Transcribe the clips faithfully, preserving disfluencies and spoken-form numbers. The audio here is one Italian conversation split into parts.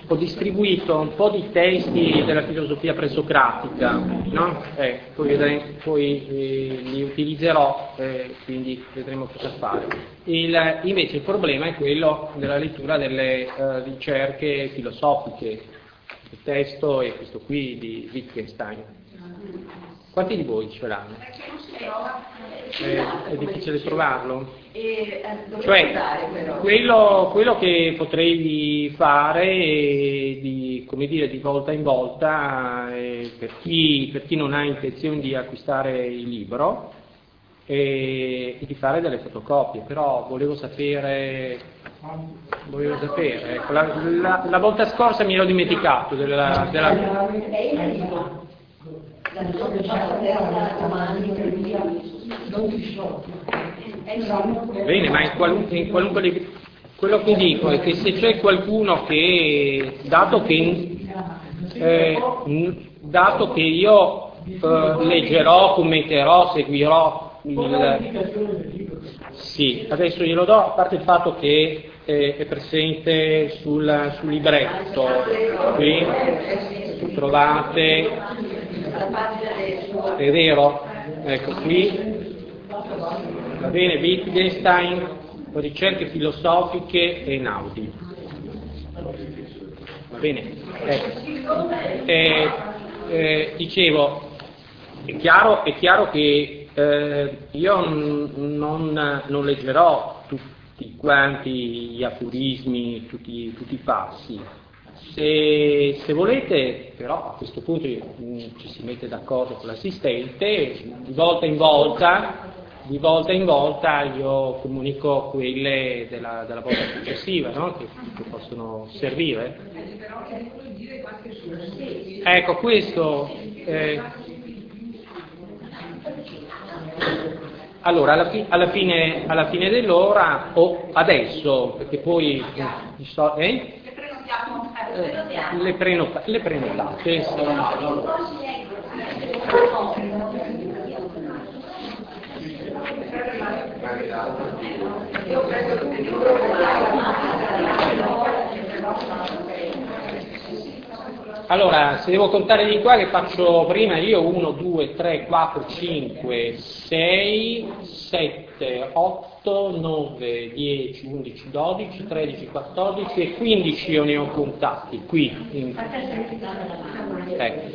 ho distribuito un po' di testi della filosofia presocratica, no? eh, poi, vedremo, poi eh, li utilizzerò, eh, quindi vedremo cosa fare. Il, invece il problema è quello della lettura delle eh, ricerche filosofiche. Il testo è questo qui di Wittgenstein. Quanti di voi ce l'hanno? Eh, è difficile trovarlo? Cioè, quello, quello che potrei fare è di, come dire, di volta in volta, eh, per, chi, per chi non ha intenzione di acquistare il libro, e, e di fare delle fotocopie, però volevo sapere, volevo sapere, ecco, la, la, la volta scorsa mi ero dimenticato della... della... Bene, ma in qualunque, in qualunque quello che dico è che se c'è qualcuno che, dato che, eh, dato che io eh, leggerò, commenterò, seguirò il... Sì, adesso glielo do, a parte il fatto che eh, è presente sul, sul libretto, qui trovate, è vero, ecco qui, va bene, Wittgenstein, ricerche filosofiche e Einaudi, va bene, ecco. eh, eh, dicevo, è chiaro, è chiaro che eh, io non, non leggerò tutti quanti gli aforismi, tutti, tutti i passi. Se, se volete, però a questo punto mh, ci si mette d'accordo con l'assistente, di volta in volta, di volta in volta io comunico quelle della, della volta successiva, no? che, che possono servire. Ecco, questo... Eh, allora, alla, fi, alla, fine, alla fine dell'ora, o adesso, perché poi... Eh? Eh, le, prenota, le prenotate, sì. Allora, se devo contare di qua, che faccio prima io uno, due, tre, quattro, cinque, sei, sette, otto, nove, dieci, undici, dodici, tredici, quattordici e quindici io ne ho contati qui. In... Ecco.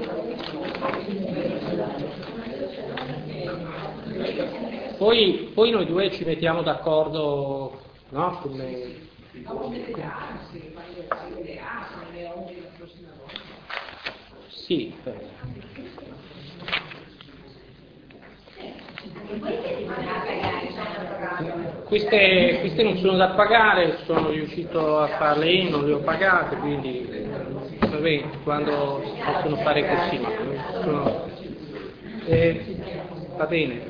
Poi, poi noi due ci mettiamo d'accordo, no? Come... Sì. Queste, queste non sono da pagare, sono riuscito a farle io, non le ho pagate, quindi va bene, quando si possono fare così, sono, eh, va bene.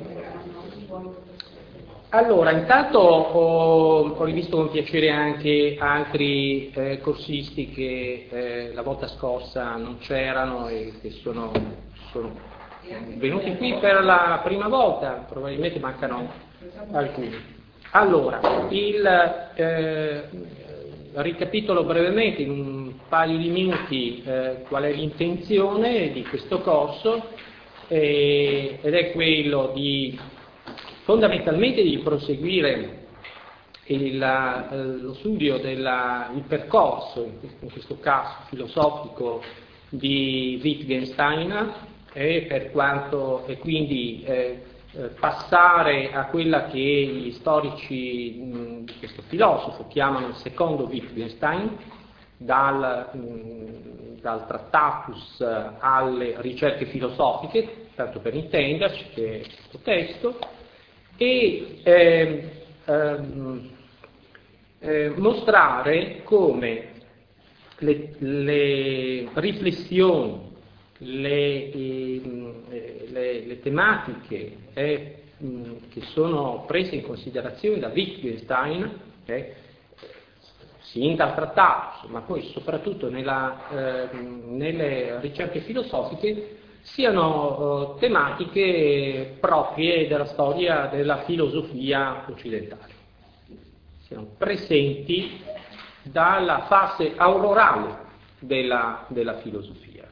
Allora, intanto ho, ho rivisto con piacere anche altri eh, corsisti che eh, la volta scorsa non c'erano e che sono, sono venuti qui per la prima volta, probabilmente mancano alcuni. Allora, il, eh, ricapitolo brevemente in un paio di minuti eh, qual è l'intenzione di questo corso eh, ed è quello di fondamentalmente di proseguire il, eh, lo studio del percorso, in questo caso filosofico, di Wittgenstein e per quanto e quindi eh, passare a quella che gli storici mh, di questo filosofo chiamano il secondo Wittgenstein, dal, mh, dal Tractatus alle ricerche filosofiche, tanto per intenderci, che è questo testo, e eh, ehm, eh, mostrare come le, le riflessioni, le, eh, le, le tematiche eh, che sono prese in considerazione da Wittgenstein, eh, sin dal trattato, ma poi soprattutto nella, eh, nelle ricerche filosofiche, siano uh, tematiche proprie della storia della filosofia occidentale, siano presenti dalla fase aurorale della, della filosofia.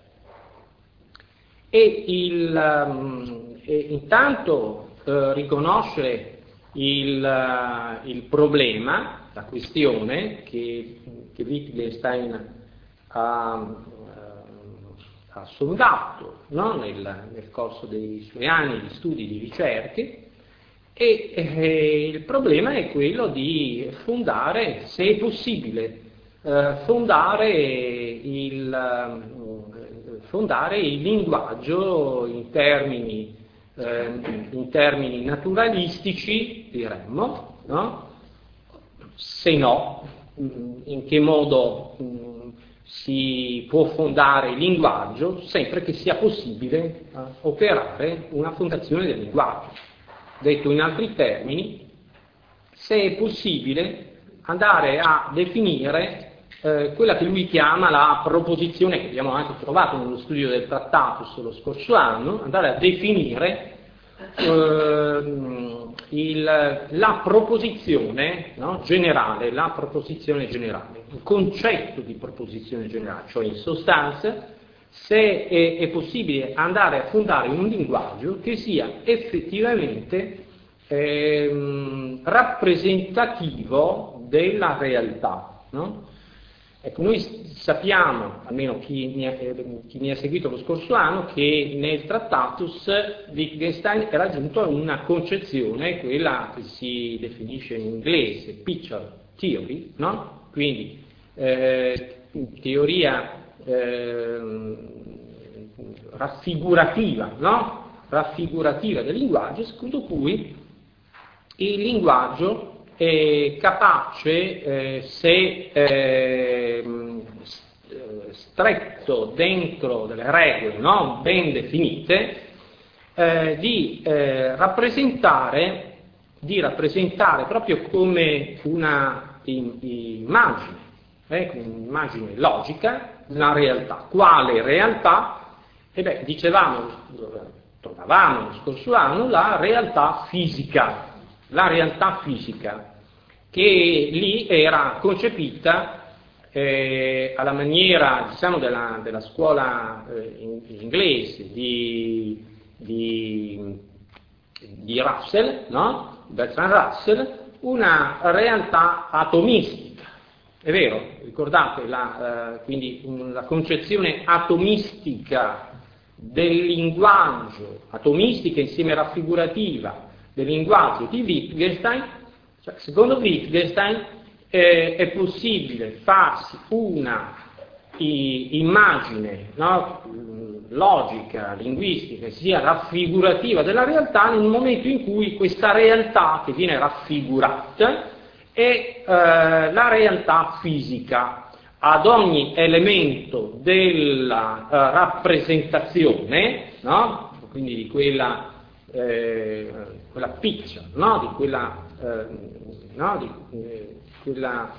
E, il, um, e intanto uh, riconoscere il, uh, il problema, la questione che, che Wittgenstein ha, uh, ha sondato, no? nel, nel corso dei suoi anni di studi, di ricerche, e eh, il problema è quello di fondare, se è possibile, eh, fondare, il, eh, fondare il linguaggio in termini, eh, in termini naturalistici, diremmo, no? Se no, in che modo mh, si può fondare il linguaggio, sempre che sia possibile eh, operare una fondazione del linguaggio. Detto in altri termini, se è possibile andare a definire eh, quella che lui chiama la proposizione, che abbiamo anche trovato nello studio del Tractatus lo scorso anno, andare a definire eh, il, la proposizione, no, generale, la proposizione generale, il concetto di proposizione generale, cioè in sostanza se è, è possibile andare a fondare un linguaggio che sia effettivamente ehm, rappresentativo della realtà, no? Ecco, noi sappiamo, almeno chi mi, ha, eh, chi mi ha seguito lo scorso anno, che nel Tractatus Wittgenstein era giunto a una concezione, quella che si definisce in inglese picture theory, no? Quindi eh, teoria Eh, raffigurativa, no? raffigurativa del linguaggio, secondo cui il linguaggio è capace, eh, se eh, stretto dentro delle regole, no? ben definite, eh, di eh, rappresentare, di rappresentare proprio come una immagine, eh, un'immagine logica, la realtà. Quale realtà? E beh, dicevamo, trovavamo lo scorso anno la realtà fisica, la realtà fisica, che lì era concepita eh, alla maniera, diciamo, della, della scuola eh, inglese di, di, di Russell, no? Bertrand Russell, una realtà atomistica. È vero, ricordate, la, eh, quindi la concezione atomistica del linguaggio, atomistica insieme raffigurativa del linguaggio di Wittgenstein, cioè, secondo Wittgenstein eh, è possibile farsi una i, immagine, no, logica, linguistica, che sia raffigurativa della realtà nel momento in cui questa realtà che viene raffigurata è eh, la realtà fisica. Ad ogni elemento della eh, rappresentazione, no? Quindi di quella, eh, quella picture, no? di quella, eh, no? di, eh, quella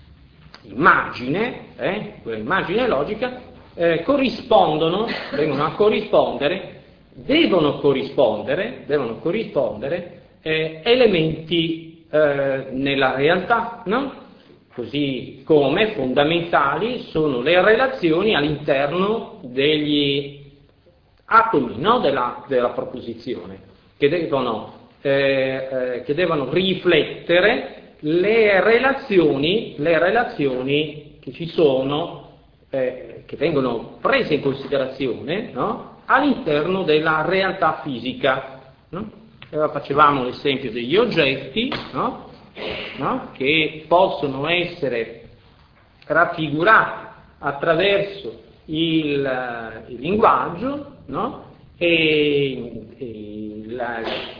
immagine, eh? quella immagine logica, eh, corrispondono, vengono a corrispondere, devono corrispondere, devono corrispondere eh, elementi Eh, nella realtà, no? Così come fondamentali sono le relazioni all'interno degli atomi, no? della, della proposizione, che devono, eh, eh, che devono riflettere le relazioni, le relazioni che ci sono, eh, che vengono prese in considerazione, no? all'interno della realtà fisica, no? Facevamo l'esempio degli oggetti, no? No? Che possono essere raffigurati attraverso il, il linguaggio, no? e, e la,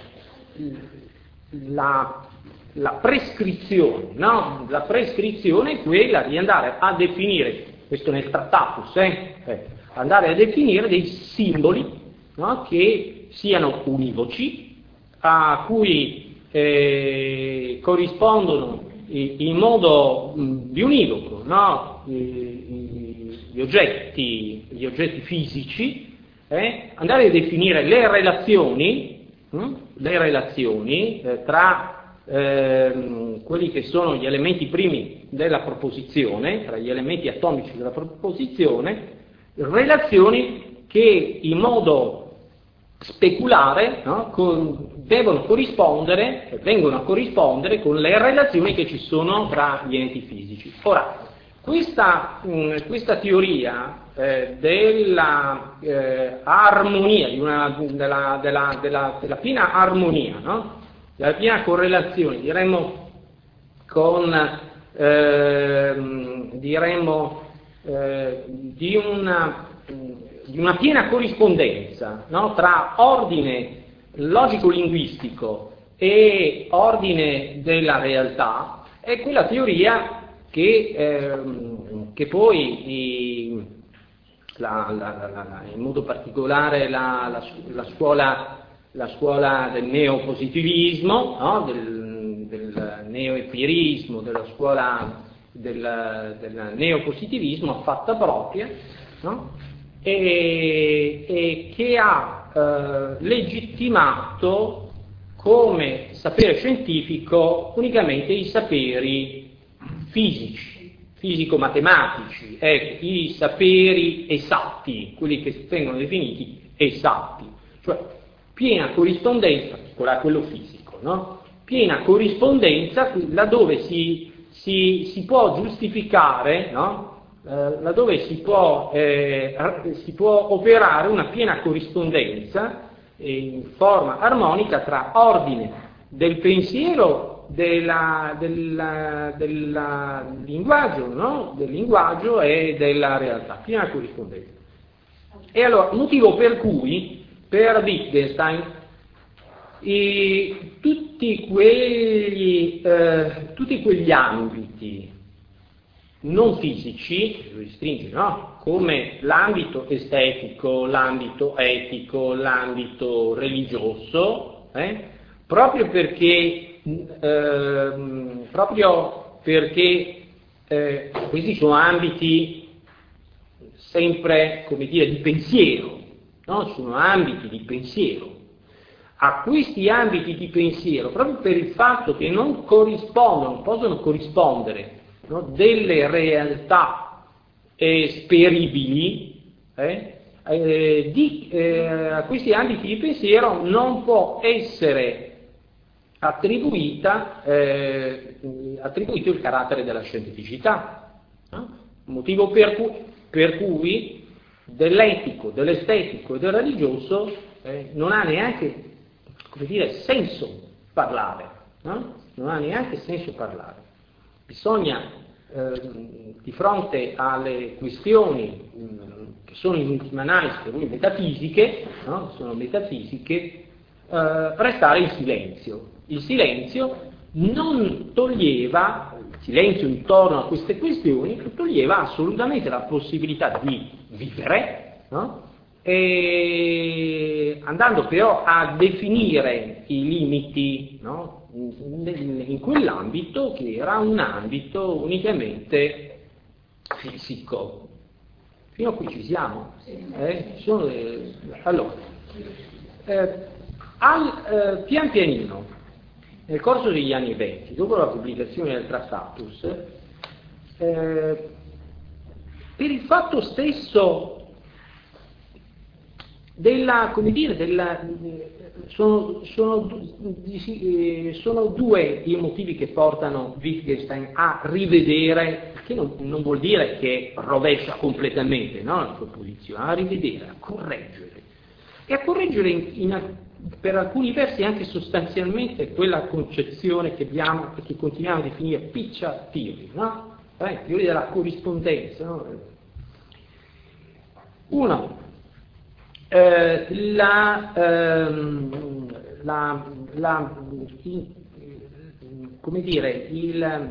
la, la prescrizione, no? La prescrizione è quella di andare a definire, questo nel Tractatus, eh? Eh, andare a definire dei simboli, no? Che siano univoci, a cui eh, corrispondono in modo mh, bionivoco, no? gli, oggetti, gli oggetti fisici, eh? andare a definire le relazioni, mh? le relazioni eh, tra ehm, quelli che sono gli elementi primi della proposizione, tra gli elementi atomici della proposizione, relazioni che in modo speculare, no, con, devono corrispondere, vengono a corrispondere con le relazioni che ci sono tra gli enti fisici. Ora, questa, mh, questa teoria eh, della eh, armonia, di una, della, della, della, della piena armonia, no? Della piena correlazione, diremmo con eh, diremmo eh, di una di una piena corrispondenza, no? Tra ordine logico-linguistico e ordine della realtà, è quella teoria che, ehm, che poi i, la, la, la, la, in modo particolare la, la, la, scuola, la scuola del neopositivismo, no? del, del neoempirismo, della scuola del, del neopositivismo ha fatta propria, no? E, e che ha eh, legittimato come sapere scientifico unicamente i saperi fisici, fisico-matematici, ecco, i saperi esatti, quelli che vengono definiti esatti, cioè piena corrispondenza, particolare quello fisico, no? Piena corrispondenza laddove si, si, si può giustificare, no? Eh, laddove si può, eh, si può operare una piena corrispondenza eh, in forma armonica tra ordine del pensiero della, della, della linguaggio, no? Del linguaggio e della realtà, piena corrispondenza. E allora, motivo per cui per Wittgenstein i, tutti, quegli, eh, tutti quegli ambiti non fisici, lo restringe, no? Come l'ambito estetico, l'ambito etico, l'ambito religioso, eh? proprio perché, eh, proprio perché eh, questi sono ambiti sempre, come dire, di pensiero, no? Sono ambiti di pensiero. A questi ambiti di pensiero, proprio per il fatto che non corrispondono, possono corrispondere, no? Delle realtà esperibili, eh? Eh, di, eh, a questi ambiti di pensiero non può essere attribuita, eh, attribuito il carattere della scientificità, no? Motivo per cui, per cui dell'etico, dell'estetico e del religioso eh, non ha neanche, come dire, senso parlare, no? Non ha neanche senso parlare. Bisogna, eh, di fronte alle questioni mh, che sono in ultima analisi per lui metafisiche, no? Sono metafisiche, eh, restare in silenzio. Il silenzio non toglieva, il silenzio intorno a queste questioni, non toglieva assolutamente la possibilità di vivere, no? E andando però a definire i limiti, no? in, in quell'ambito che era un ambito unicamente fisico. Fino a qui ci siamo? Eh? Sono le... Allora, eh, al, eh, pian pianino, nel corso degli anni venti, dopo la pubblicazione del Tractatus, eh, per il fatto stesso della, come dire, della, sono, sono, sono due i motivi che portano Wittgenstein a rivedere, che non, non vuol dire che rovescia completamente, no, la sua posizione, a rivedere, a correggere, e a correggere in, in, per alcuni versi anche sostanzialmente quella concezione che abbiamo e che continuiamo a definire piccia theory, no? Eh, teoria della corrispondenza, no? Uno, eh, la, ehm, la, la il, come dire, il,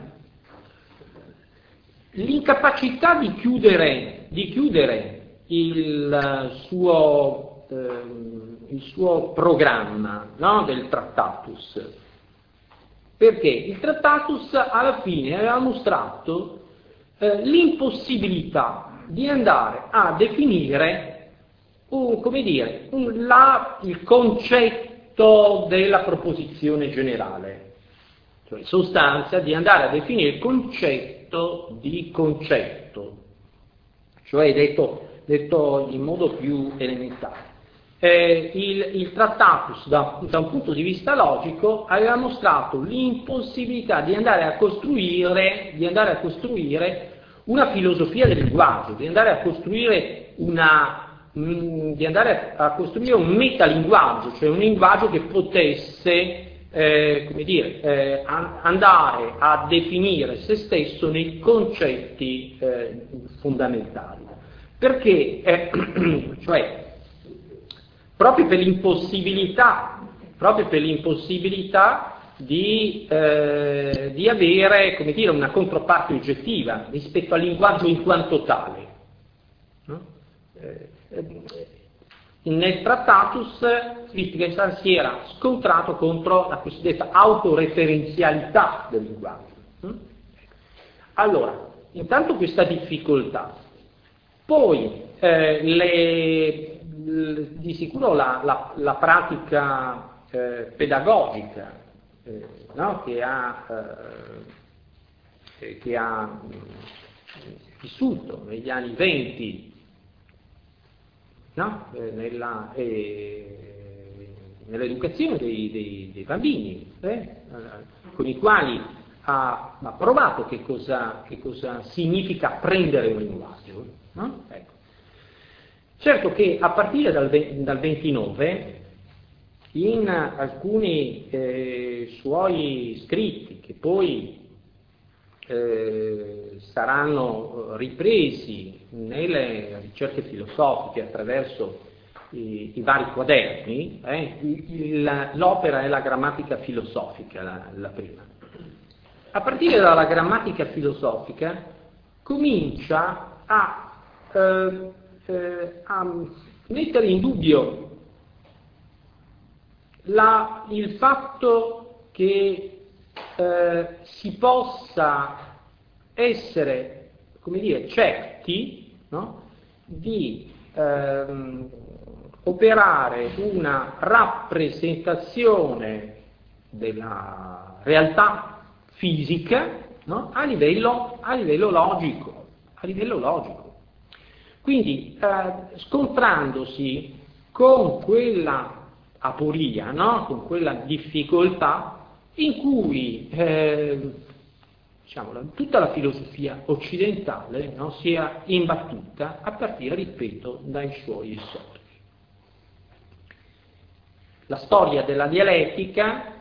l'incapacità di chiudere, di chiudere il suo, ehm, il suo programma, no, del Tractatus, perché il Tractatus alla fine aveva mostrato eh, l'impossibilità di andare a definire un, come dire, un, la, il concetto della proposizione generale. cioè in sostanza di andare a definire il concetto di concetto, cioè detto, detto in modo più elementare. Eh, il, il Tractatus, da, da un punto di vista logico, aveva mostrato l'impossibilità di andare a costruire, di andare a costruire una filosofia del linguaggio, di andare a costruire una, mh, di andare a costruire un metalinguaggio, cioè un linguaggio che potesse Eh, come dire, eh, andare a definire se stesso nei concetti eh, fondamentali. Perché, eh, cioè, proprio per l'impossibilità, proprio per l'impossibilità di, eh, di avere, come dire, una controparte oggettiva rispetto al linguaggio in quanto tale. No? Eh, eh, Nel Tractatus Wittgenstein si era scontrato contro la cosiddetta autoreferenzialità del linguaggio. Allora, intanto questa difficoltà, poi eh, le, le, di sicuro la, la, la pratica eh, pedagogica eh, no? che ha, eh, che ha mh, vissuto negli anni venti No? Eh, nella, eh, nell'educazione dei, dei, dei bambini, eh? con i quali ha, ha provato che cosa, che cosa significa apprendere un linguaggio. No? Ecco. Certo che a partire dal, dal ventinove, in alcuni eh, suoi scritti, che poi Eh, saranno ripresi nelle ricerche filosofiche attraverso i, i vari quaderni, eh, il, l'opera è la grammatica filosofica, la, la prima. A partire dalla grammatica filosofica comincia a, eh, eh, a mettere in dubbio la, il fatto che Eh, si possa essere, come dire, certi, no? di ehm, operare una rappresentazione della realtà fisica, no? a, livello, a livello logico, a livello logico. Quindi eh, scontrandosi con quella aporia, no? con quella difficoltà in cui eh, diciamo, tutta la filosofia occidentale no, si è imbattuta a partire, ripeto, dai suoi esordi. La storia della dialettica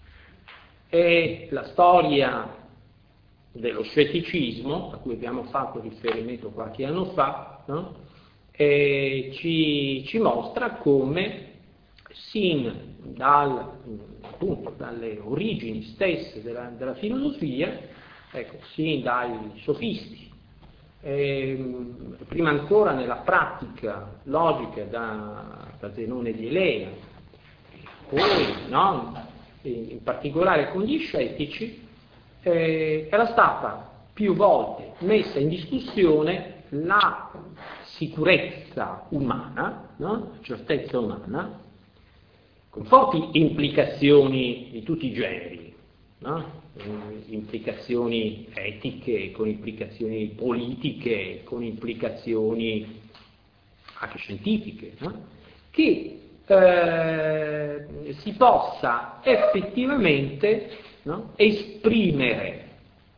è la storia dello scetticismo, a cui abbiamo fatto riferimento qualche anno fa, no? e ci, ci mostra come sin dal, appunto, dalle origini stesse della, della filosofia, ecco, sin dai sofisti, ehm, prima ancora nella pratica logica da, da Zenone di Elea, poi no, in particolare con gli scettici, eh, era stata più volte messa in discussione la sicurezza umana, no? la certezza umana, con forti implicazioni di tutti i generi, no? implicazioni etiche, con implicazioni politiche, con implicazioni anche scientifiche, no? che eh, si possa effettivamente no? esprimere,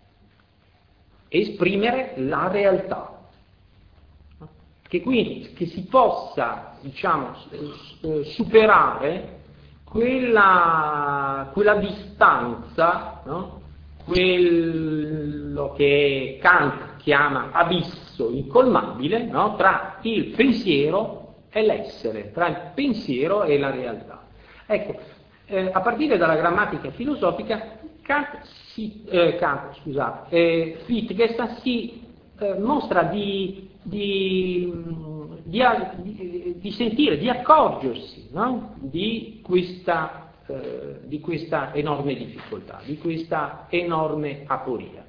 esprimere la realtà. Che quindi che si possa diciamo, superare quella, quella distanza, no? quello che Kant chiama abisso incolmabile, no? tra il pensiero e l'essere, tra il pensiero e la realtà. Ecco, eh, a partire dalla grammatica filosofica, Kant si, eh, Kant, scusate, eh, Wittgenstein si eh, mostra di Di, di, di sentire, di accorgersi no? di, questa, eh, di questa enorme difficoltà, di questa enorme aporia,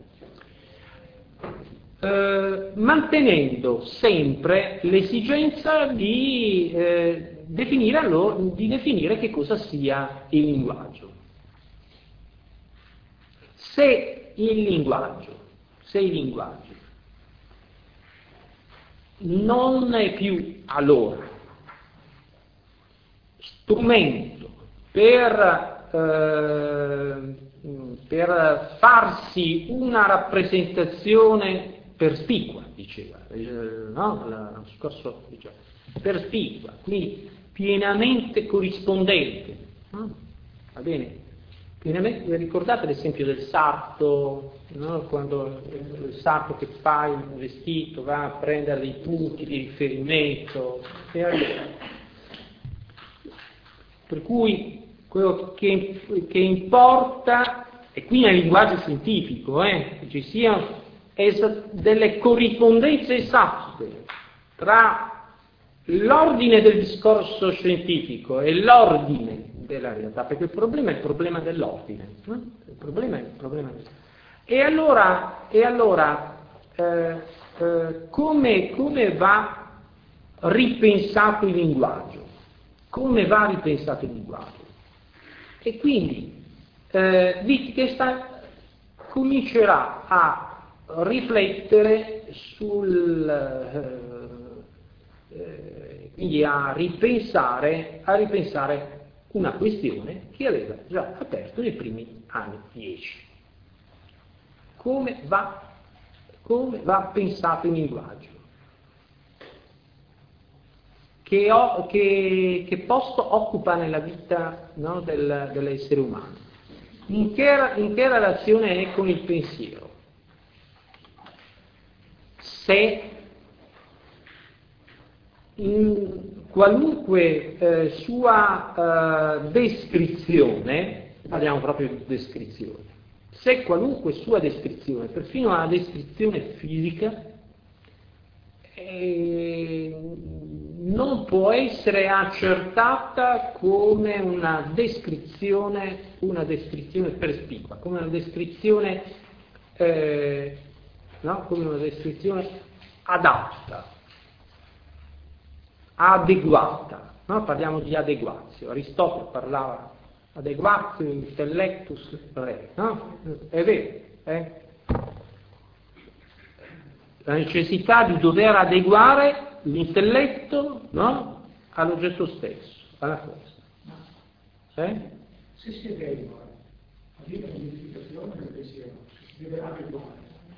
eh, mantenendo sempre l'esigenza di, eh, definire allora, di definire che cosa sia il linguaggio. se il linguaggio, se il linguaggio non è più allora strumento per, eh, per farsi una rappresentazione perspicua, diceva, no? L'anno scorso diceva, perspicua, quindi pienamente corrispondente, no? Va bene? Pienamente, ricordate l'esempio del sarto, no? Quando il sarto che fa il vestito va a prendere dei punti di riferimento, per cui quello che, che importa, e qui nel linguaggio scientifico, eh, che ci siano delle corrispondenze esatte tra l'ordine del discorso scientifico e l'ordine della realtà, perché il problema è il problema dell'ordine, no? Il problema è il problema dell'ordine. E allora, e allora eh, eh, come, come va ripensato il linguaggio? Come va ripensato il linguaggio? E quindi eh, Wittgenstein comincerà a riflettere sul eh, eh, quindi a ripensare, a ripensare una questione che aveva già aperto nei primi anni dieci. Come va, come va pensato il linguaggio? Che, ho, che, che posto occupa nella vita, no, del, dell'essere umano? In che, in che relazione è con il pensiero? Se in qualunque eh, sua eh, descrizione, parliamo proprio di descrizione, se qualunque sua descrizione, perfino una descrizione fisica, eh, non può essere accertata come una descrizione, una descrizione perspicua, come una descrizione, eh, no? Come una descrizione adatta, adeguata, no? Parliamo di adeguatio. Aristotele parlava adeguatio intellectus re, no? È vero, eh? La necessità di dover adeguare l'intelletto, no? All'oggetto stesso, alla cosa. Eh? Se si adegua a dire l'identificazione del pensiero, si deve adeguare.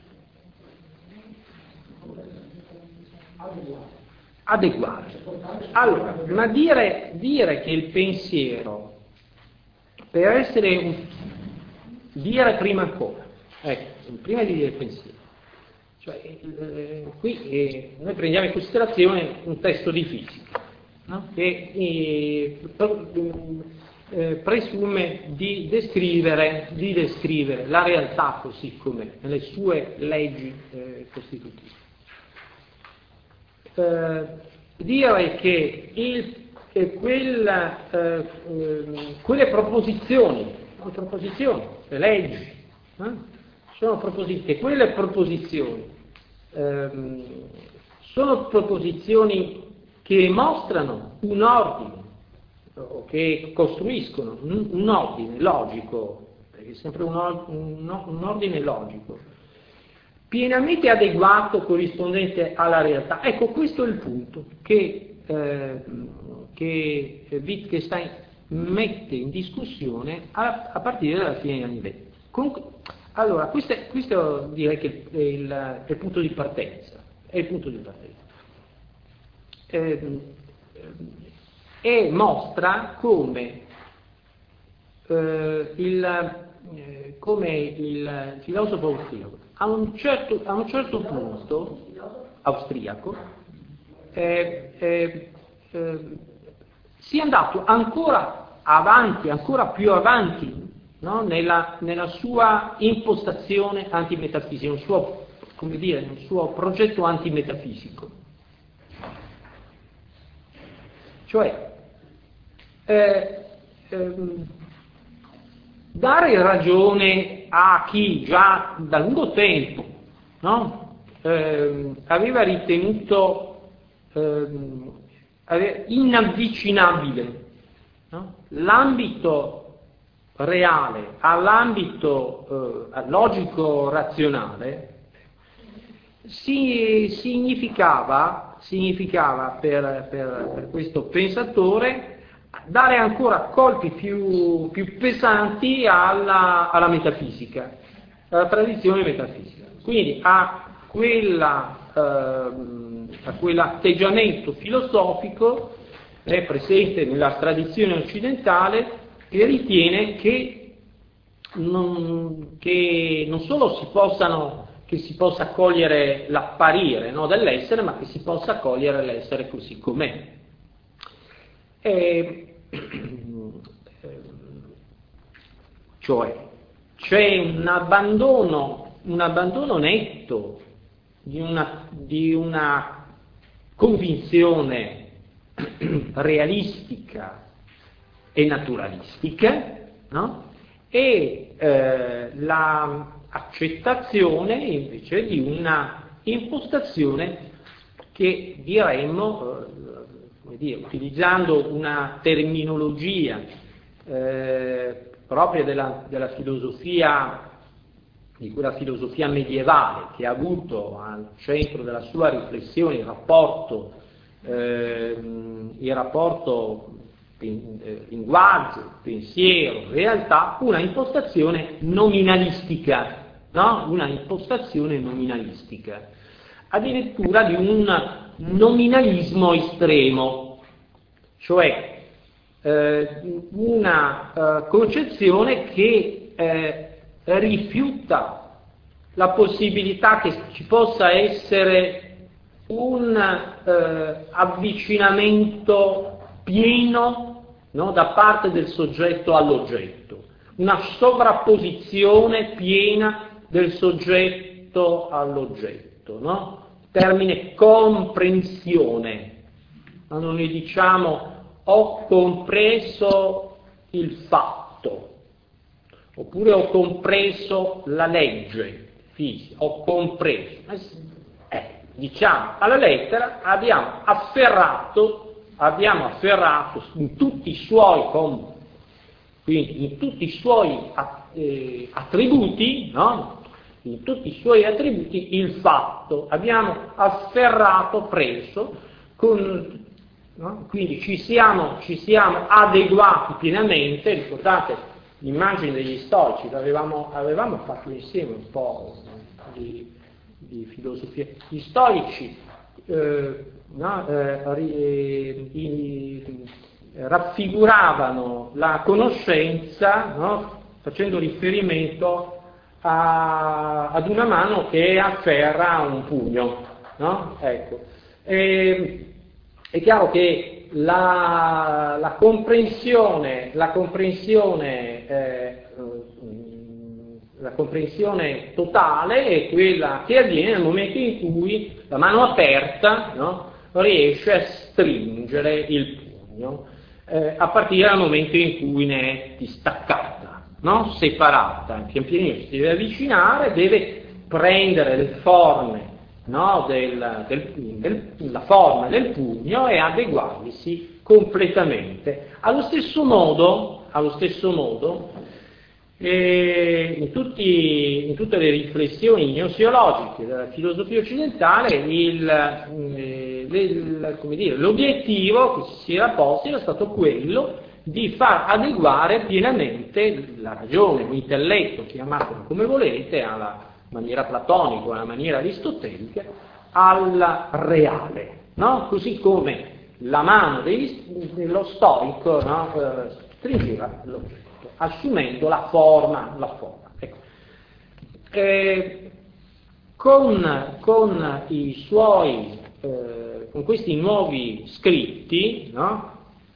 Adeguare. Adeguare. Allora, ma dire, dire che il pensiero, per essere un, dire prima ancora, ecco, prima di dire il pensiero, cioè, eh, qui eh, noi prendiamo in considerazione un testo di fisica, no? Che eh, eh, presume di descrivere, di descrivere la realtà così com'è, nelle sue leggi eh, costitutive. Eh, dire che il, eh, quella, eh, eh, quelle proposizioni, le proposizioni, le leggi, eh? Sono proposizioni, che quelle proposizioni ehm, sono proposizioni che mostrano un ordine, o che costruiscono un, un ordine logico, perché è sempre un, un, un ordine logico, pienamente adeguato, corrispondente alla realtà. Ecco, questo è il punto che, eh, che Wittgenstein mette in discussione a, a partire dalla fine degli anni venti. Comunque, allora, questo, è, questo direi che è il, è il punto di partenza, è il punto di partenza. Eh, e mostra come, eh, il, eh, come il filosofo austriaco a un certo, a un certo punto, austriaco, eh, eh, eh, sia andato ancora avanti, ancora più avanti, no? nella, nella sua impostazione antimetafisica, un suo, come dire, un suo progetto antimetafisico. Cioè, eh, ehm, dare ragione a chi già da lungo tempo, no? eh, aveva ritenuto eh, inavvicinabile, no? l'ambito reale all'ambito eh, logico-razionale si, significava, significava per, per, per questo pensatore dare ancora colpi più, più pesanti alla, alla metafisica, alla tradizione metafisica. Quindi a, quella, ehm, a quell'atteggiamento filosofico è presente nella tradizione occidentale che ritiene che non, che non solo si possano, che si possa cogliere l'apparire, no, dell'essere, ma che si possa cogliere l'essere così com'è. E, cioè c'è un abbandono, un abbandono netto di una, di una convinzione realistica e naturalistica, no? E eh, l'accettazione invece di una impostazione che diremmo, eh, come dire, utilizzando una terminologia eh, propria della, della filosofia, di quella filosofia medievale che ha avuto al centro della sua riflessione il rapporto, eh, il rapporto linguaggio, pensiero, realtà, una impostazione nominalistica, no? Una impostazione nominalistica, addirittura di un nominalismo estremo, cioè eh, una eh, concezione che eh, rifiuta la possibilità che ci possa essere un eh, avvicinamento pieno, no, da parte del soggetto all'oggetto, una sovrapposizione piena del soggetto all'oggetto, no? Termine comprensione. Quando noi diciamo ho compreso il fatto, oppure ho compreso la legge fisica, ho compreso, eh, diciamo alla lettera abbiamo afferrato abbiamo afferrato in tutti i suoi, quindi in tutti i suoi attributi, no? In tutti i suoi attributi il fatto, abbiamo afferrato, preso, con, no? Quindi ci siamo, ci siamo adeguati pienamente, ricordate l'immagine degli storici, avevamo, avevamo fatto insieme un po' di, di filosofia, gli storici eh, No, eh, i, raffiguravano la conoscenza, no, facendo riferimento a, ad una mano che afferra un pugno, no? Ecco. E, è chiaro che la, la comprensione, la comprensione eh, La comprensione totale è quella che avviene nel momento in cui la mano aperta, no, riesce a stringere il pugno, eh, a partire dal momento in cui ne è distaccata, no, separata. Pian pianino si deve avvicinare, deve prendere le forme, no, del, del, del, la forma del pugno e adeguarsi completamente. Allo stesso modo, allo stesso modo E in, tutti, in tutte le riflessioni gnoseologiche della filosofia occidentale il, eh, le, come dire, l'obiettivo che si era posto era stato quello di far adeguare pienamente la ragione, l'intelletto, chiamatelo come volete, alla maniera platonica, alla maniera aristotelica, al reale, no? Così come la mano degli, dello stoico, no? eh, stringeva l'oggetto, assumendo la forma, la forma. Ecco. Eh, con, con i suoi, eh, con questi nuovi scritti, no?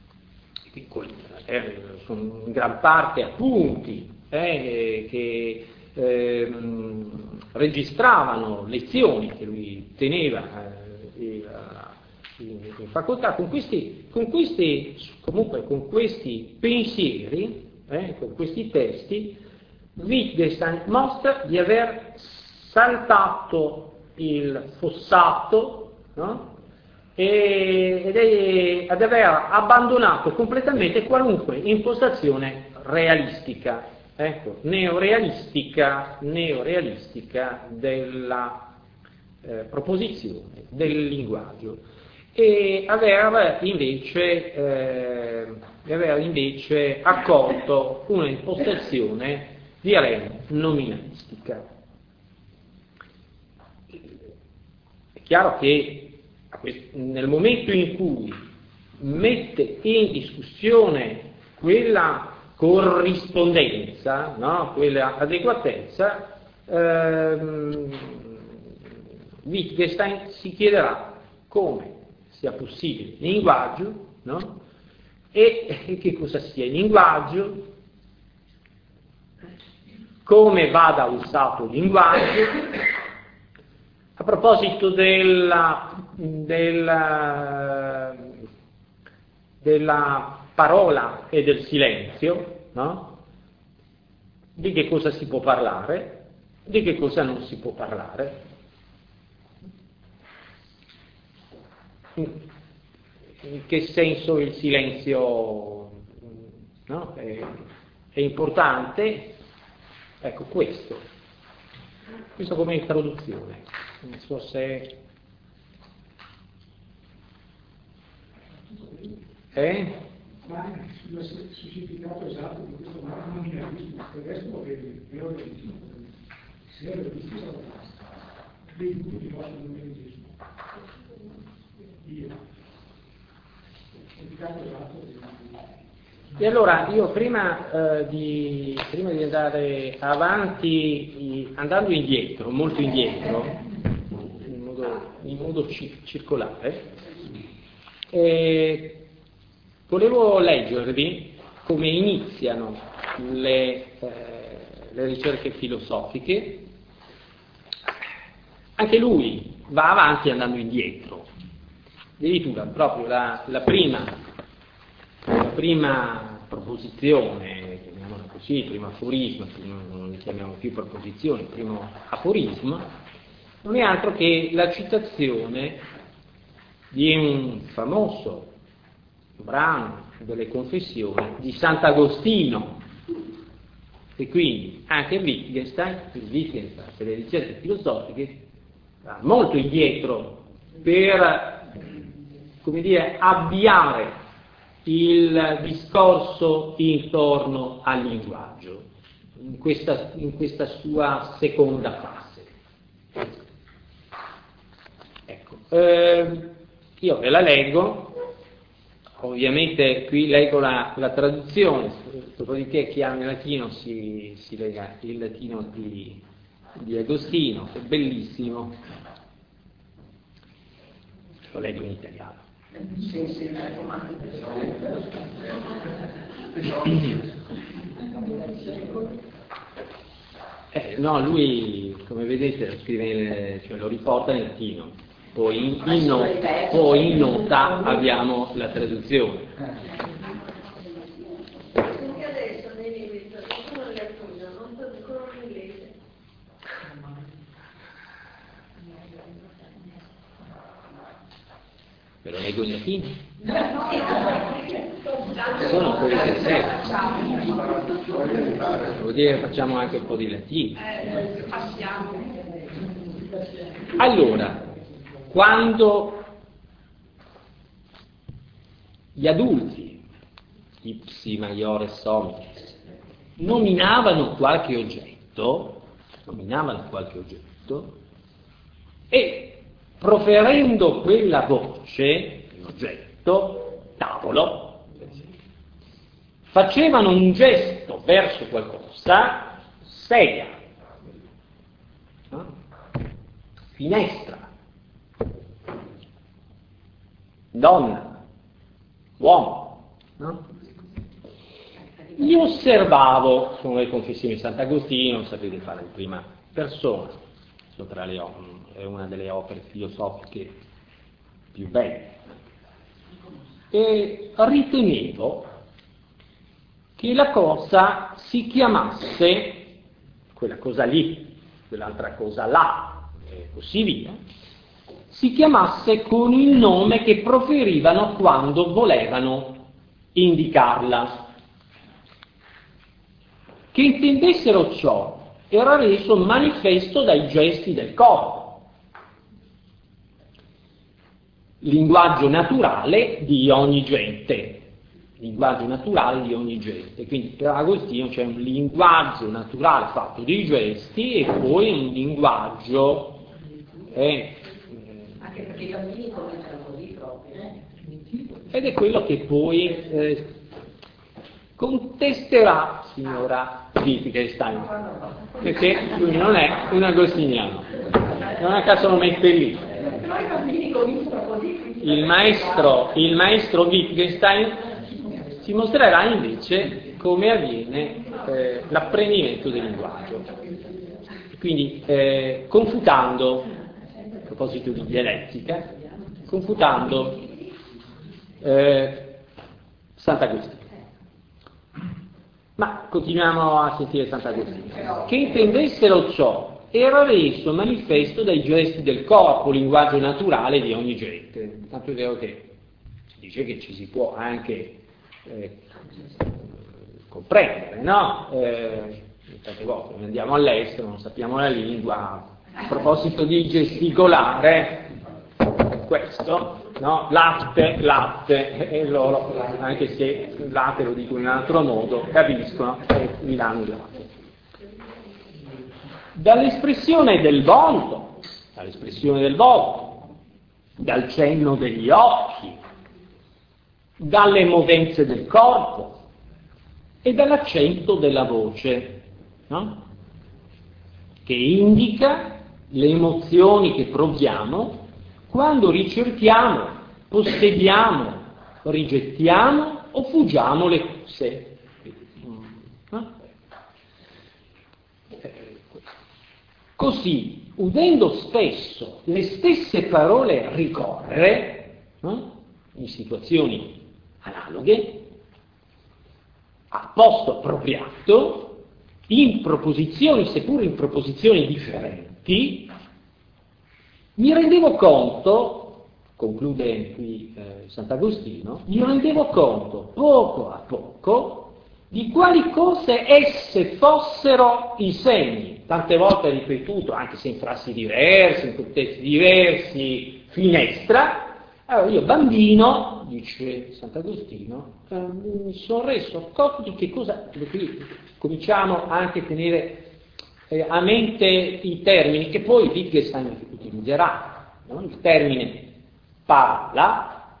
eh, sono in gran parte appunti eh, che eh, registravano lezioni che lui teneva eh, in, in facoltà, con questi, con questi, comunque con questi pensieri, Eh, con questi testi, Wittgenstein mostra di aver saltato il fossato, no? e, ed è ad aver abbandonato completamente qualunque impostazione realistica, ecco, neorealistica, neorealistica della eh, proposizione, del linguaggio, e aver invece, eh, aver invece accolto una impostazione, direi, nominalistica. È chiaro che nel momento in cui mette in discussione quella corrispondenza, no? Quella adeguatezza, ehm, Wittgenstein si chiederà come sia possibile il linguaggio, no? E, e che cosa sia il linguaggio, come vada usato il linguaggio. A proposito della, della, della parola e del silenzio, no? Di che cosa si può parlare, di che cosa non si può parlare. In che senso il silenzio, no? è, è importante? Ecco questo. Questo come introduzione. Non so se... Eh? Ma sul significato esatto di questo nominalismo, del resto è realismo. Se è realismo sarà basta. Dei dubbi di nostro nominalismo. Io. Significato esatto di... E allora io prima, eh, di, prima di andare avanti, andando indietro, molto indietro, in modo, in modo ci, circolare, eh, volevo leggervi come iniziano le, eh, le ricerche filosofiche. Anche lui va avanti andando indietro, addirittura proprio la, la prima La prima proposizione, chiamiamola così, il primo aforisma, non li chiamiamo più proposizioni, il primo aforisma, non è altro che la citazione di un famoso brano delle Confessioni di Sant'Agostino, e quindi anche Wittgenstein, il Wittgenstein per le ricerche filosofiche, va molto indietro per, come dire, avviare il discorso intorno al linguaggio, in questa, in questa sua seconda fase. Ecco, eh, io ve la leggo, ovviamente qui leggo la, la traduzione, dopodiché chi ha nel latino si, si lega il latino di, di Agostino, è bellissimo, lo leggo in italiano. Sì, sì, eh, no, lui, come vedete, lo scrive, cioè lo riporta in latino, poi in, in, no, poi in nota abbiamo la traduzione. Perché adesso nei libri traducono il latino, non traducono l'inglese. Ve lo leggo in latino? Sono quelli che servono. Vuol dire che facciamo anche un po' di latino. Allora, quando gli adulti, ipsi maiores hominis, nominavano qualche oggetto, nominavano qualche oggetto, e proferendo quella voce, l'oggetto, tavolo, facevano un gesto verso qualcosa, sedia, no? Finestra, donna, uomo, no? Io osservavo, sono le Confessioni di Sant'Agostino, sapete fare in prima persona, sono tra le opere, è una delle opere filosofiche più belle, e ritenevo che la cosa si chiamasse, quella cosa lì, quell'altra cosa là, e così via, si chiamasse con il nome che proferivano quando volevano indicarla. Che intendessero ciò era reso manifesto dai gesti del corpo. Linguaggio naturale di ogni gente. Linguaggio naturale di ogni gente. Quindi per Agostino c'è un linguaggio naturale fatto di gesti e poi un linguaggio... Eh, Anche perché i bambini cominciano così proprio. Eh? Ed è quello che poi eh, contesterà signora Wittgenstein, perché lui non è un agostiniano, non a caso lo mette lì. Però i bambini cominciano così. Il maestro, il maestro Wittgenstein ci mostrerà invece come avviene eh, l'apprendimento del linguaggio. Quindi, eh, confutando, a proposito di dialettica, confutando eh, Sant'Agostino. Ma continuiamo a sentire Sant'Agostino. Che intendessero ciò era reso manifesto dai gesti del corpo, linguaggio naturale di ogni gente. Tanto è vero che si dice che ci si può anche eh, comprendere, no? Eh, tante volte andiamo all'estero, non sappiamo la lingua, a proposito di gesticolare, questo, no? Latte, latte, e loro, anche se latte lo dico in un altro modo, capiscono e mi danno il latte. Dall'espressione del volto, dall'espressione del volto, dal cenno degli occhi, dalle movenze del corpo e dall'accento della voce, no? Che indica le emozioni che proviamo quando ricerchiamo, possediamo, rigettiamo o fuggiamo le cose. No? Così, udendo spesso le stesse parole ricorrere, no? In situazioni analoghe, a posto appropriato, in proposizioni, seppur in proposizioni differenti, mi rendevo conto, conclude qui eh, Sant'Agostino, mi rendevo conto poco a poco di quali cose esse fossero i segni, tante volte ripetuto, anche se in frasi diverse, in contesti diversi, finestra. Allora io bambino, dice Sant'Agostino, eh, mi sono reso conto di che cosa, qui cominciamo anche a tenere eh, a mente i termini che poi Wittgenstein utilizzerà, no? Il termine parola,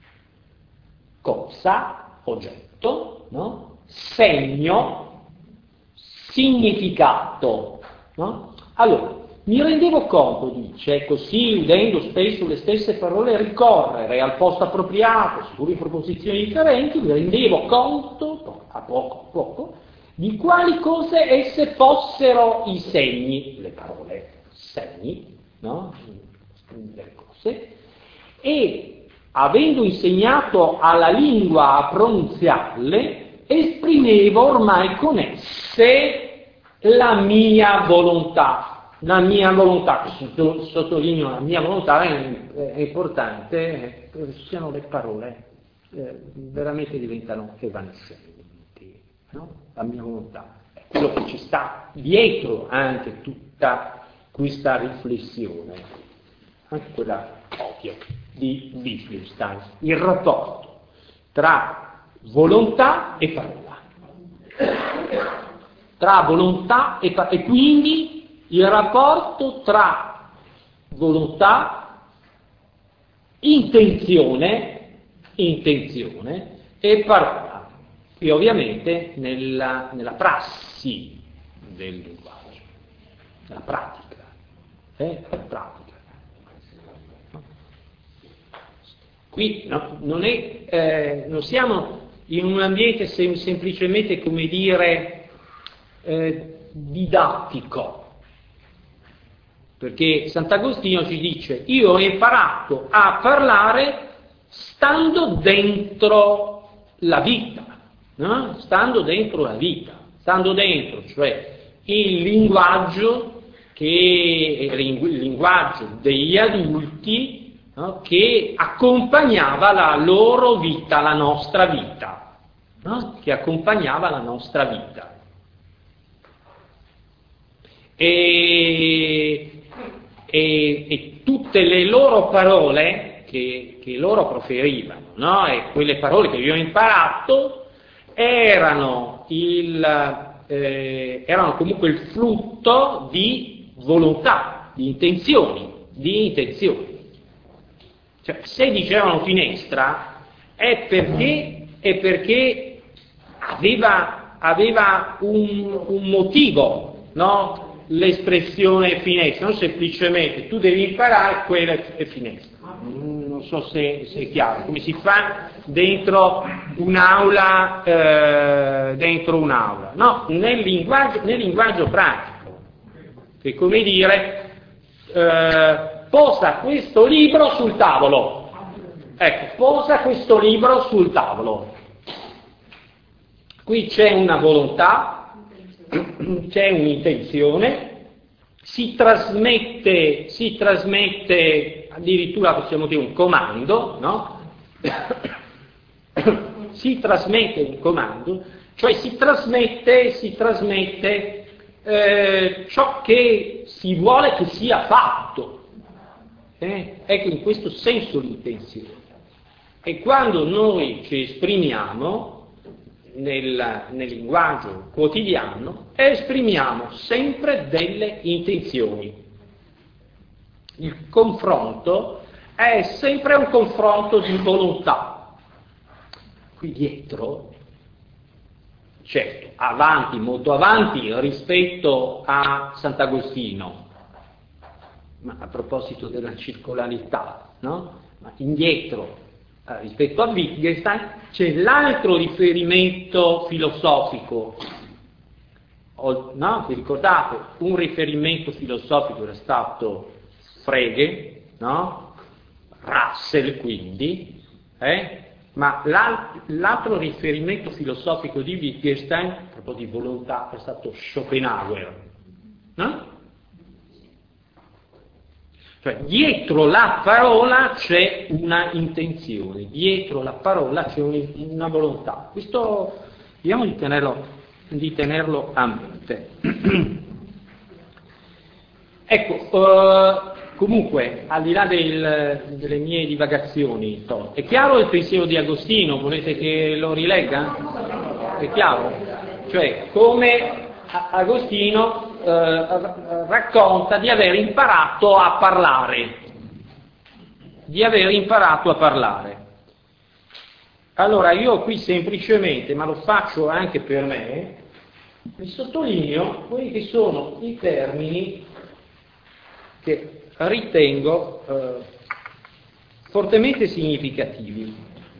cosa, oggetto, no? Segno, significato, no? Allora, mi rendevo conto, dice, così udendo spesso le stesse parole ricorrere al posto appropriato, seppur in proposizioni differenti, mi rendevo conto, a poco a poco, di quali cose esse fossero i segni, le parole segni, no? Delle cose, e avendo insegnato alla lingua a pronunziarle, esprimevo ormai con esse la mia volontà. La mia volontà, sottolineo la mia volontà, è, è importante, eh, siano le parole, eh, veramente diventano evanescenti, no? La mia volontà, è quello che ci sta dietro anche tutta questa riflessione, anche quella ovvia di Wittgenstein, il rapporto tra volontà e parola, tra volontà e, pa- e quindi il rapporto tra volontà, intenzione, intenzione e parola, e ovviamente nella, nella prassi del linguaggio, nella pratica, eh? La pratica. Qui no, non, è, eh, non siamo in un ambiente sem- semplicemente, come dire, eh, didattico, perché Sant'Agostino ci dice: io ho imparato a parlare stando dentro la vita, no? Stando dentro la vita, stando dentro, cioè il linguaggio che era il linguaggio degli adulti, no? Che accompagnava la loro vita, la nostra vita, no? Che accompagnava la nostra vita. E, e, e tutte le loro parole che, che loro proferivano, no? E quelle parole che io ho imparato erano, il, eh, erano comunque il frutto di volontà, di intenzioni, di intenzioni. Cioè, se dicevano finestra è perché, è perché aveva, aveva un, un motivo, no? L'espressione finestra, non semplicemente tu devi imparare quella è finestra. Non so se, se è chiaro, come si fa dentro un'aula, eh, dentro un'aula. No, nel linguaggio, nel linguaggio pratico. Che come dire, eh, posa questo libro sul tavolo. Ecco, posa questo libro sul tavolo. Qui c'è una volontà, c'è un'intenzione, si trasmette, si trasmette addirittura possiamo dire un comando, no? Si trasmette un comando, cioè si trasmette, si trasmette Eh, ciò che si vuole che sia fatto. Eh? Ecco, in questo senso l'intenzione. E quando noi ci esprimiamo nel, nel linguaggio quotidiano, esprimiamo sempre delle intenzioni. Il confronto è sempre un confronto di volontà. Qui dietro, certo, avanti, molto avanti rispetto a Sant'Agostino, ma a proposito della circolarità, no? Ma indietro eh, rispetto a Wittgenstein c'è l'altro riferimento filosofico, o, no? Vi ricordate? Un riferimento filosofico era stato Frege, no? Russell quindi, eh? Ma l'altro riferimento filosofico di Wittgenstein, proprio di volontà, è stato Schopenhauer. No? Cioè, dietro la parola c'è una intenzione, dietro la parola c'è una volontà. Questo, vediamo di tenerlo, di tenerlo a mente. Ecco, uh, comunque, al di là del, delle mie divagazioni, to, è chiaro il pensiero di Agostino? Volete che lo rilegga? È chiaro? Cioè, come Agostino eh, racconta di aver imparato a parlare, di aver imparato a parlare. Allora, io qui semplicemente, ma lo faccio anche per me, vi sottolineo quelli che sono i termini che ritengo eh, fortemente significativi.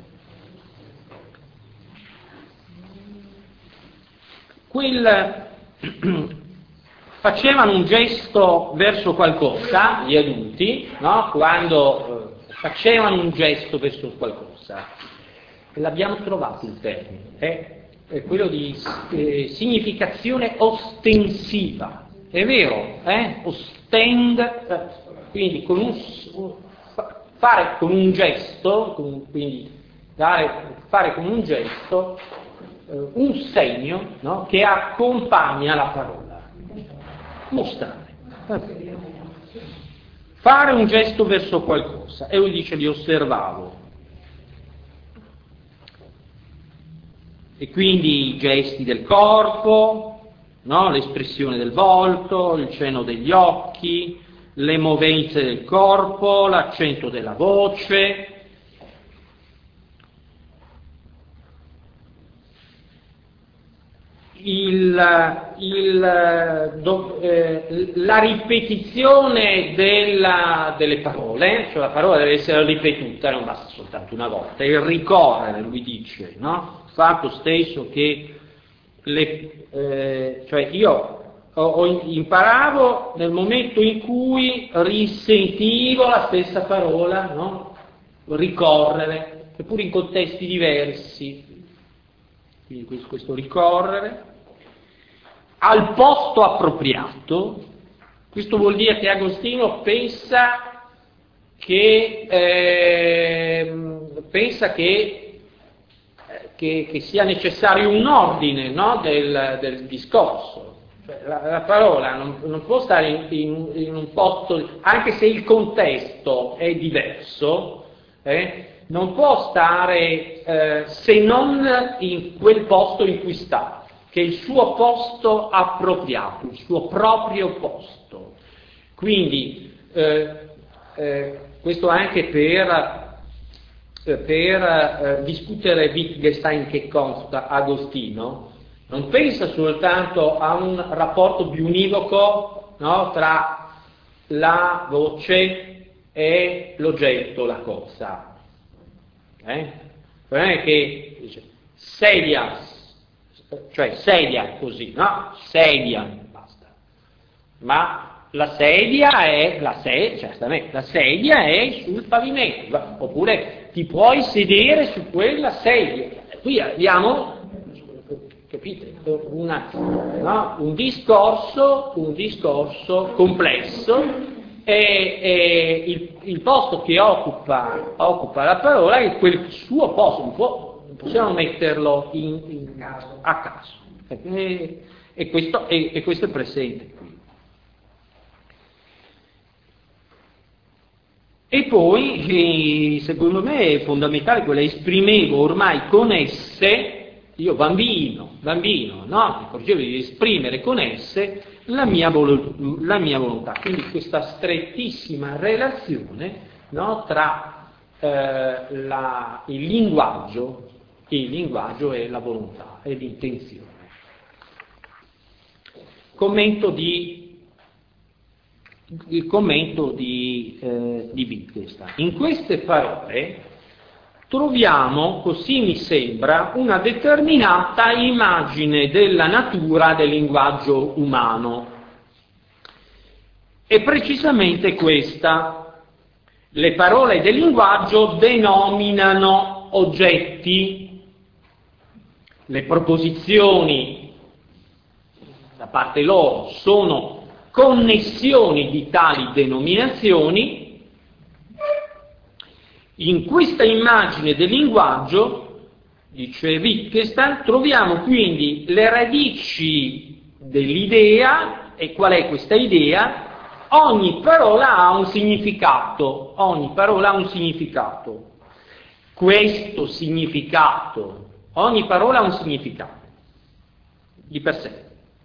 Quel facevano un gesto verso qualcosa, gli adulti, no? Quando eh, facevano un gesto verso qualcosa, e l'abbiamo trovato il termine, è, è quello di eh, significazione ostensiva, è vero, eh? Ostend, eh, quindi con un, fare con un gesto, con, quindi dare, fare con un gesto eh, un segno, no? Che accompagna la parola, mostrare, fare un gesto verso qualcosa, e lui dice li osservavo, e quindi i gesti del corpo, no? L'espressione del volto, il cenno degli occhi, le movenze del corpo, l'accento della voce, il, il, do, eh, la ripetizione della, delle parole, cioè la parola deve essere ripetuta, non basta soltanto una volta, il ricorrere, lui dice, no? Il fatto stesso che le, eh, cioè io ho, ho imparavo nel momento in cui risentivo la stessa parola, no? Ricorrere, eppure in contesti diversi, quindi questo ricorrere al posto appropriato, Questo vuol dire che Agostino pensa che, eh, pensa che, che, che sia necessario un ordine, no, del, del discorso. Cioè, la, la parola non, non può stare in, in, in un posto, anche se il contesto è diverso, eh, non può stare eh, se non in quel posto in cui sta, che è il suo posto appropriato, il suo proprio posto. Quindi eh, eh, questo anche per, eh, per eh, discutere Wittgenstein che consta Agostino, non pensa soltanto a un rapporto biunivoco, no, tra la voce e l'oggetto, la cosa. Eh? Non è che dice sedia, cioè sedia così, no? Sedia, basta. Ma la sedia è la, se, cioè, la sedia è sul pavimento, oppure ti puoi sedere su quella sedia. Qui abbiamo, capite, una, no? un discorso, un discorso complesso. E, e il, il posto che occupa, occupa la parola è quel suo posto, non, può, non possiamo metterlo in, in caso, a caso. E, e, questo, e, e questo è presente qui. E poi, secondo me, è fondamentale quella esprimevo ormai con esse, io bambino, bambino, no? Mi accorgevo di esprimere con esse la mia, volo- la mia volontà. Quindi questa strettissima relazione, no, tra eh, la, il linguaggio, il linguaggio e la volontà e l'intenzione. Commento di, il commento di, eh, di Wittgenstein. In queste parole troviamo, così mi sembra, una determinata immagine della natura del linguaggio umano. E precisamente questa: le parole del linguaggio denominano oggetti, le proposizioni da parte loro sono connessioni di tali denominazioni. In questa immagine del linguaggio, dice Wittgenstein, troviamo quindi le radici dell'idea. E qual è questa idea? Ogni parola ha un significato, ogni parola ha un significato. Questo significato, ogni parola ha un significato, di per sé.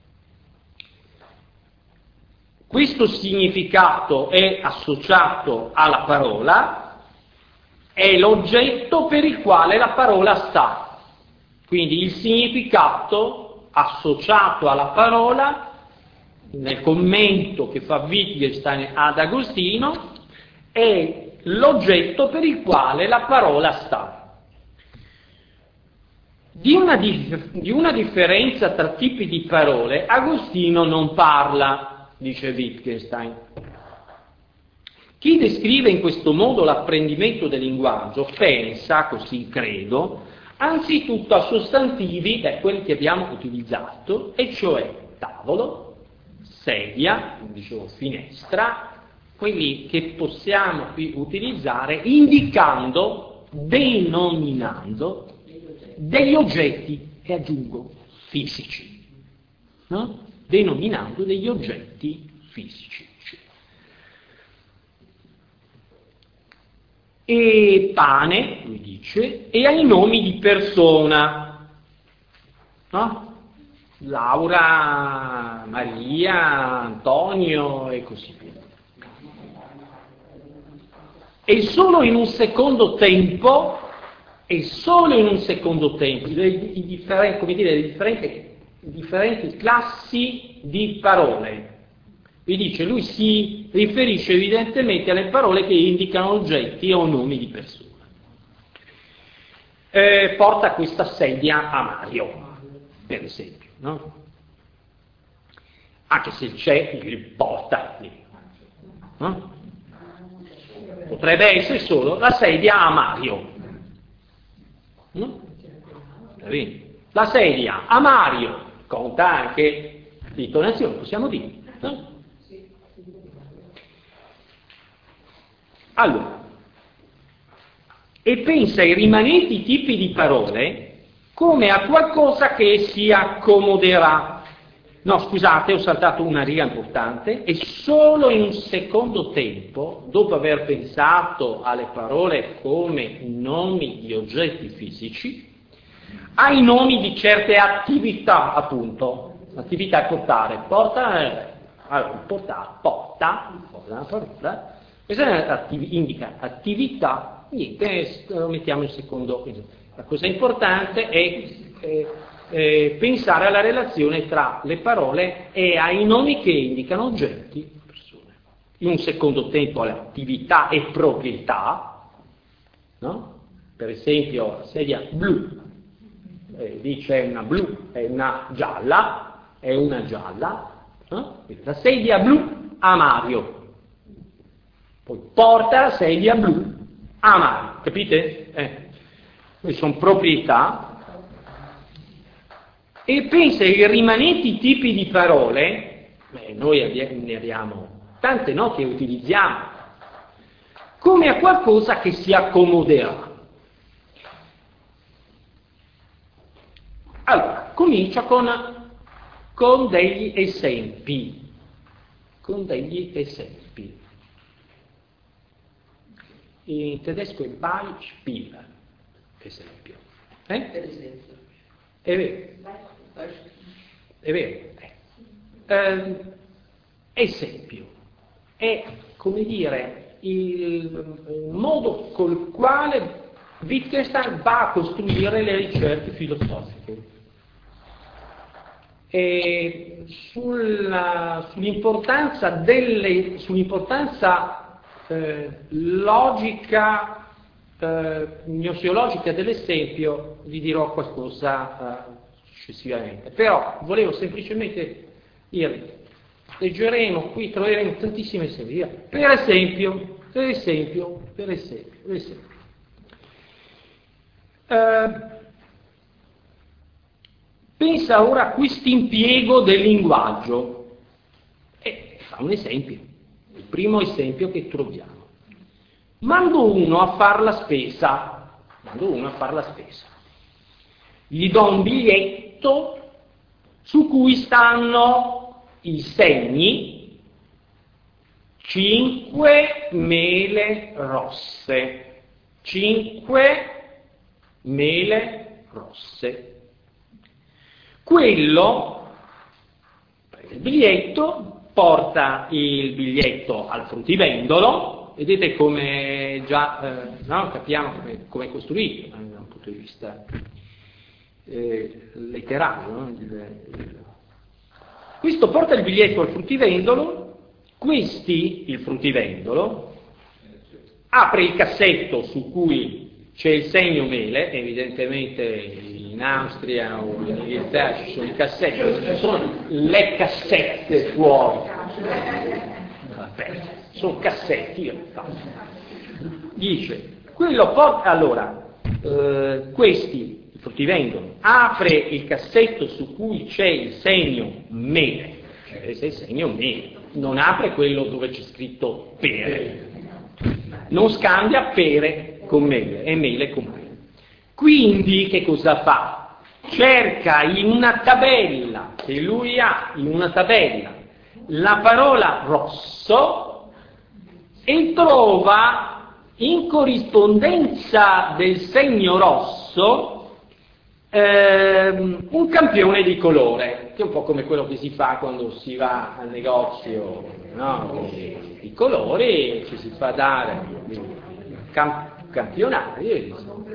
Questo significato è associato alla parola, è l'oggetto per il quale la parola sta. Quindi il significato associato alla parola, nel commento che fa Wittgenstein ad Agostino, è l'oggetto per il quale la parola sta. Di una, dif- di una differenza tra tipi di parole Agostino non parla, dice Wittgenstein. Chi descrive in questo modo l'apprendimento del linguaggio pensa, così credo, anzitutto a sostantivi, beh, quelli che abbiamo utilizzato, e cioè tavolo, sedia, dicevo finestra, quelli che possiamo qui utilizzare indicando, denominando degli oggetti, e aggiungo, fisici, no? Denominando degli oggetti fisici. E pane, lui dice, e ai nomi di persona, no? Laura, Maria, Antonio e così via. E solo in un secondo tempo, e solo in un secondo tempo, le, i differenti, come dire, le differenti, differenti classi di parole. Vi dice, lui si riferisce evidentemente alle parole che indicano oggetti o nomi di persone. Eh, porta questa sedia a Mario, per esempio, no? Anche se c'è il porta lì, no? Potrebbe essere solo la sedia a Mario. No? La sedia a Mario conta anche l'intonazione, possiamo dire, no? Allora, e pensa ai rimanenti tipi di parole come a qualcosa che si accomoderà. No, scusate, ho saltato una riga importante, e solo in un secondo tempo, dopo aver pensato alle parole come nomi di oggetti fisici, ai nomi di certe attività, appunto, attività è portare, porta, eh, allora, portare, porta, porta una parola, questa attiv- indica attività, niente, lo mettiamo in secondo. La cosa importante è eh, eh, pensare alla relazione tra le parole e ai nomi che indicano oggetti e persone. In un secondo tempo alle attività e proprietà, no? Per esempio la sedia blu, eh, dice è una blu, è una gialla, è una gialla, no? La sedia blu a Mario, poi porta la sedia blu a Mario, capite? Eh. Queste sono proprietà. E pensa ai rimanenti tipi di parole, beh, noi ne abbiamo tante, no, che utilizziamo, come a qualcosa che si accomoderà. Allora, comincia con, con degli esempi, con degli esempi. In tedesco è Beispiel, esempio. Eh? Per esempio. È vero. È vero. Eh, esempio. È, come dire, il, il modo col quale Wittgenstein va a costruire le ricerche filosofiche. E sulla, sull'importanza delle, sull'importanza eh, logica, eh, gnoseologica dell'esempio, vi dirò qualcosa eh, successivamente. Però volevo semplicemente dire, leggeremo qui, troveremo tantissime esempi. Per esempio, per esempio, per esempio, per esempio. Eh, pensa ora a questo impiego del linguaggio e fa un esempio, il primo esempio che troviamo. Mando uno a far la spesa, mando uno a far la spesa, gli do un biglietto su cui stanno i segni cinque mele rosse, cinque mele rosse. Quello prende il biglietto, porta il biglietto al fruttivendolo, vedete come già eh, no, capiamo come è costruito da un punto di vista eh, letterario. No? Il, il... Questo porta il biglietto al fruttivendolo, questi, il fruttivendolo, apre il cassetto su cui c'è il segno mele, evidentemente in Austria o in Inghilterra ci sono i cassetti, ci sono le cassette fuori, vabbè, sono cassetti, dice, quello porta, allora, eh, questi, il fruttivendolo, apre il cassetto su cui c'è il segno mele, cioè c'è il segno mele, non apre quello dove c'è scritto pere, non scambia pere con mele e mele con pere. Quindi che cosa fa? Cerca in una tabella che lui ha, in una tabella, la parola rosso e trova in corrispondenza del segno rosso ehm, un campione di colore, che è un po' come quello che si fa quando si va al negozio, no? I colori, ci si fa dare camp- campionari e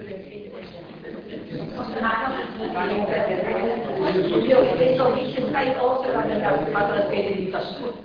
Io penso che ci stai cose l'abbiamo fatto la fede di tassuta.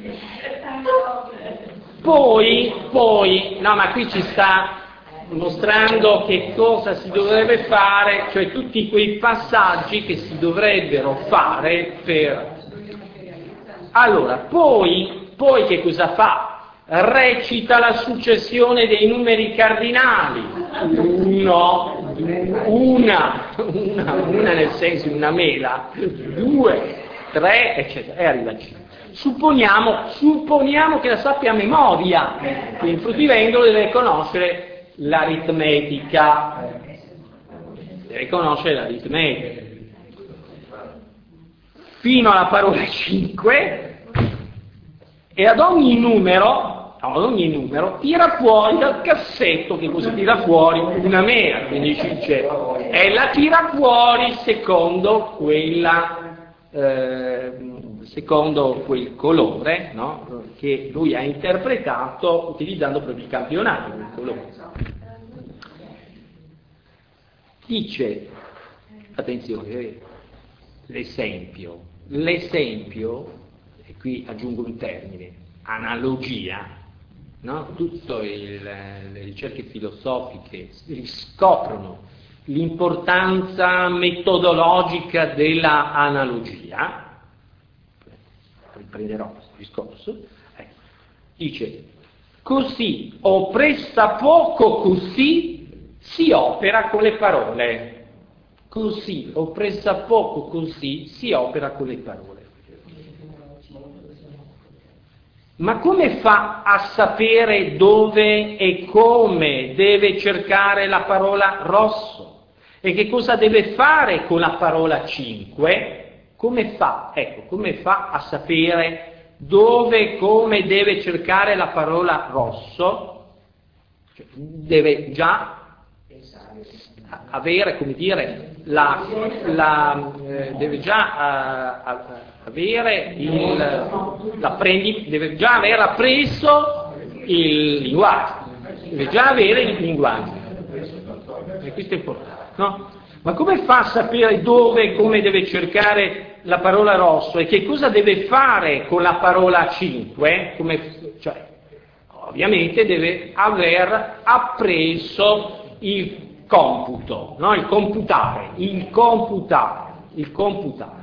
Poi, poi, no ma qui ci sta mostrando che cosa si dovrebbe fare, cioè tutti quei passaggi che si dovrebbero fare per... Allora, poi, poi che cosa fa? Recita la successione dei numeri cardinali, uno, una, una, una nel senso di una mela, due, tre, eccetera, e arriva a cinque. supponiamo, supponiamo che la sappia a memoria, quindi il fruttivendolo deve conoscere l'aritmetica, deve conoscere l'aritmetica, fino alla parola cinque, e ad ogni numero, ad ogni numero, tira fuori dal cassetto, che cosa tira fuori? Una mela, quindi ci dice, e la tira fuori secondo quella, eh, secondo quel colore, no? Che lui ha interpretato utilizzando proprio il campionato, quel colore. Dice, attenzione, l'esempio, l'esempio, e qui aggiungo un termine, analogia, no? Tutte le ricerche filosofiche riscoprono l'importanza metodologica della analogia, riprenderò questo discorso, ecco. Dice, così o pressappoco così si opera con le parole. Così o pressappoco così si opera con le parole. Ma come fa a sapere dove e come deve cercare la parola rosso? E che cosa deve fare con la parola cinque? Come fa? Ecco, come fa a sapere dove e come deve cercare la parola rosso? Cioè, deve già avere, come dire, la, la, eh, deve già uh, uh, avere il, l'apprendi, deve già aver appreso il linguaggio, deve già avere il linguaggio, e questo è importante, no? Ma come fa a sapere dove e come deve cercare la parola rosso e che cosa deve fare con la parola cinque? Come, cioè, ovviamente deve aver appreso il computo, no? Il computare, il computare, il computare.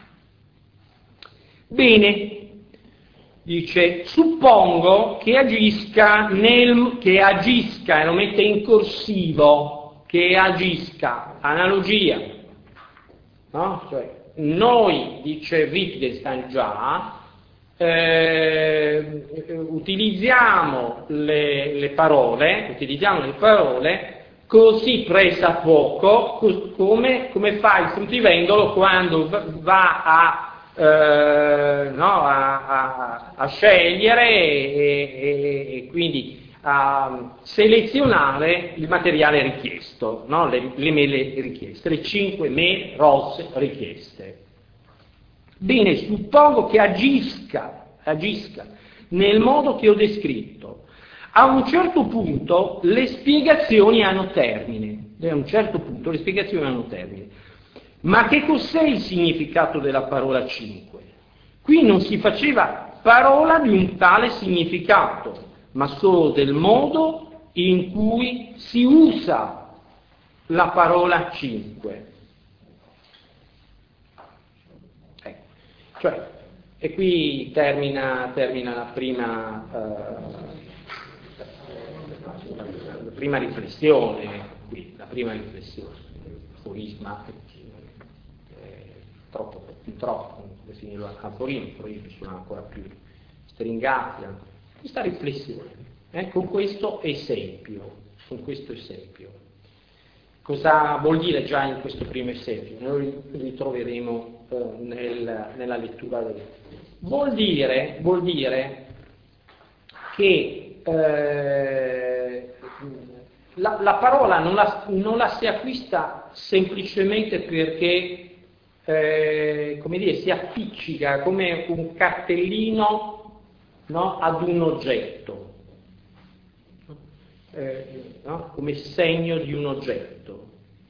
Bene, dice, suppongo che agisca nel, che agisca, e lo mette in corsivo, che agisca, analogia, no? Cioè, noi, dice Wittgenstein già, eh, utilizziamo le, le parole, utilizziamo le parole così presa poco, come, come fa il fruttivendolo quando va a, eh, no, a, a, a scegliere e, e, e quindi a selezionare il materiale richiesto, no? le, le mele richieste, le cinque mele rosse richieste. Bene, suppongo che agisca, agisca nel modo che ho descritto. A un certo punto le spiegazioni hanno termine, a un certo punto le spiegazioni hanno termine. Ma che cos'è il significato della parola cinque? Qui non si faceva parola di un tale significato, ma solo del modo in cui si usa la parola cinque. Ecco. Cioè, e qui termina, termina la prima... Uh, la prima riflessione, qui, la prima riflessione, aforisma, eh, troppo, troppo, definirlo aforismo, aforismi sono ancora più stringati, questa riflessione, eh, con questo esempio, con questo esempio. Cosa vuol dire già in questo primo esempio? Noi lo ritroveremo eh, nel, nella lettura del... Vuol dire, vuol dire che eh, la, la parola non la, non la si acquista semplicemente perché eh, come dire, si appiccica come un cartellino, no, ad un oggetto, eh, no, come segno di un oggetto,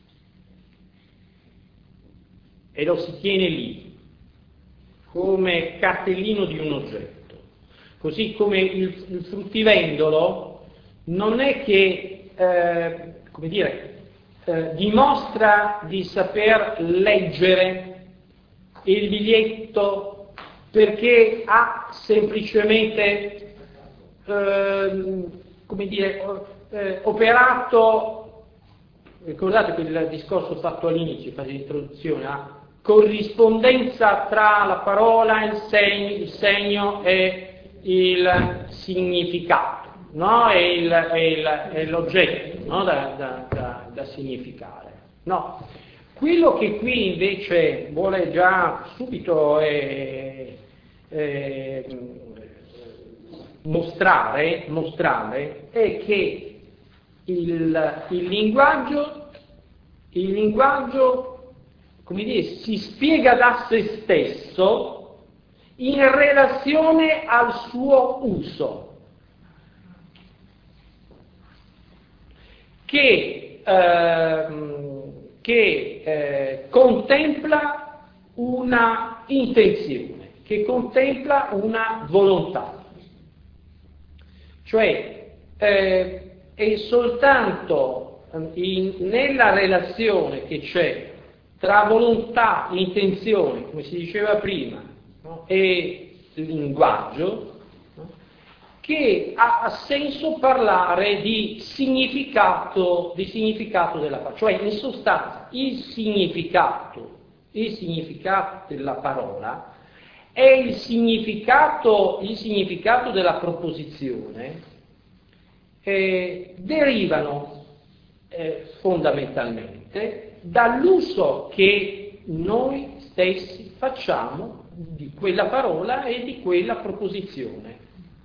e lo si tiene lì come cartellino di un oggetto. Così come il, il fruttivendolo non è che, eh, come dire, eh, dimostra di saper leggere il biglietto perché ha semplicemente, eh, come dire, eh, operato, ricordate quel discorso fatto all'inizio, in fase di introduzione, ha corrispondenza tra la parola, il segno, il segno e il significato, no? E, il, e, il, e l'oggetto, no? da, da, da, da significare. No. Quello che qui invece vuole già subito eh, eh, mostrare, mostrare è che il, il linguaggio, il linguaggio, come dire, si spiega da se stesso in relazione al suo uso, che, ehm, che eh, contempla una intenzione, che contempla una volontà. Cioè, eh, è soltanto in, nella relazione che c'è tra volontà, intenzione, come si diceva prima, no? E linguaggio, no? Che ha, ha senso parlare di significato, di significato della parola. Cioè, in sostanza, il significato, il significato della parola è il significato, il significato della proposizione, eh, derivano eh, fondamentalmente dall'uso che noi stessi facciamo di quella parola e di quella proposizione.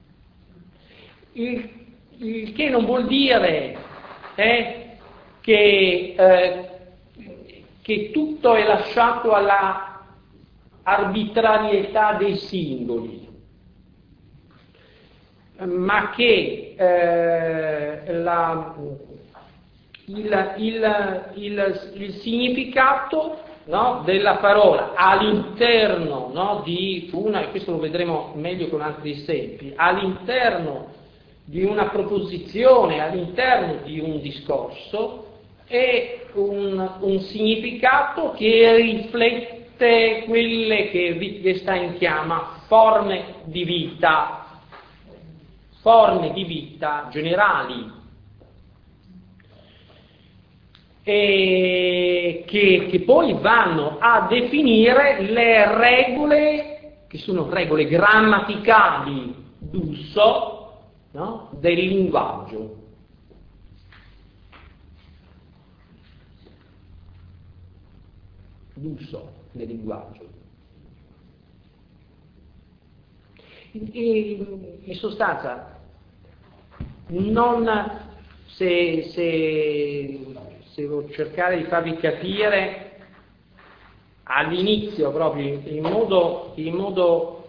Il, il che non vuol dire eh, che, eh, che tutto è lasciato alla arbitrarietà dei singoli, ma che eh, la, il, il, il, il significato, no, della parola all'interno, no, di una, e questo lo vedremo meglio con altri esempi, all'interno di una proposizione, all'interno di un discorso, è un, un significato che riflette quelle che Wittgenstein chiama forme di vita, forme di vita generali, e che, che poi vanno a definire le regole, che sono regole grammaticali d'uso, no? Del linguaggio. D'uso del linguaggio. In, in sostanza, non, se, se, se devo cercare di farvi capire all'inizio proprio in modo, in modo,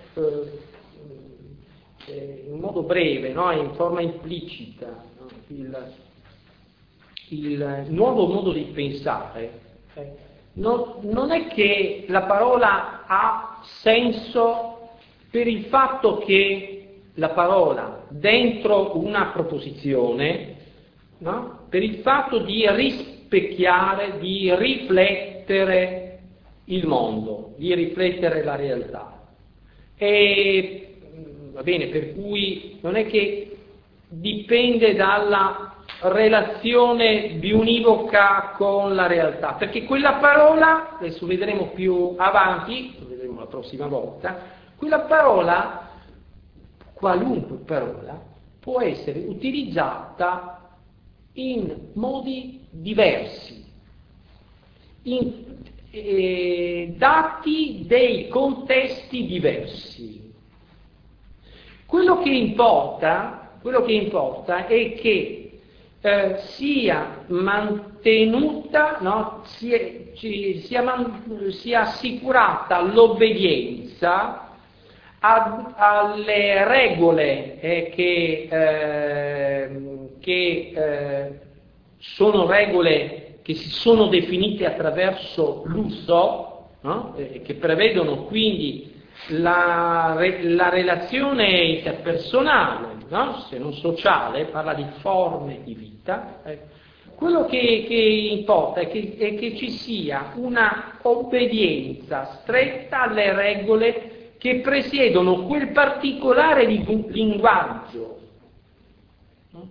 eh, in modo breve, no? In forma implicita, no? il, il nuovo modo di pensare eh, Non, non è che la parola ha senso per il fatto che la parola dentro una proposizione, no? Per il fatto di rispecchiare, di riflettere il mondo, di riflettere la realtà. E va bene, per cui non è che dipende dalla relazione biunivoca con la realtà, perché quella parola, adesso vedremo più avanti, lo vedremo la prossima volta, quella parola, qualunque parola, può essere utilizzata in modi diversi, in, eh, dati dei contesti diversi. Quello che importa, quello che importa è che Eh, sia mantenuta, no? sia, ci, sia, man, sia assicurata l'obbedienza a, alle regole eh, che, eh, che eh, sono regole che si sono definite attraverso l'uso, no? eh, che prevedono quindi la, la relazione interpersonale, no? Se non sociale, parla di forme di vita. Eh. Quello che, che importa è che, è che ci sia una obbedienza stretta alle regole che presiedono quel particolare linguaggio, no?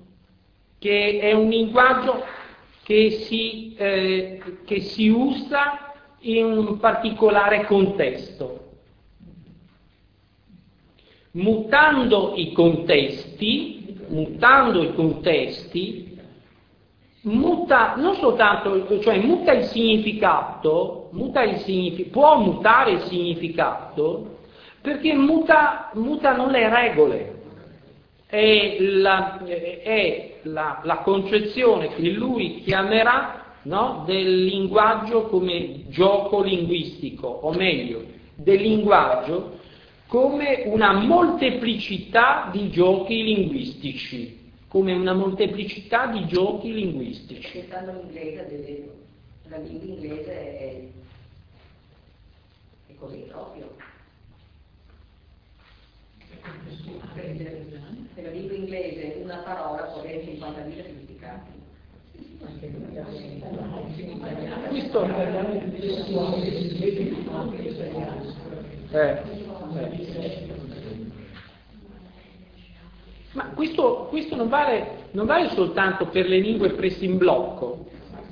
Che è un linguaggio che si, eh, che si usa in un particolare contesto. Mutando i contesti, mutando i contesti, muta non soltanto, cioè muta il significato, muta il signific- può mutare il significato perché muta, mutano le regole. È la, è la, la concezione che lui chiamerà, no, del linguaggio come gioco linguistico, o meglio, del linguaggio come una molteplicità di giochi linguistici, come una molteplicità di giochi linguistici. Pensando all'inglese, la lingua inglese è, è così proprio. Se la lingua inglese è una parola può avere cinquantamila significati. Questo eh, eh. Ma questo, questo non, vale, non vale soltanto per le lingue prese in blocco.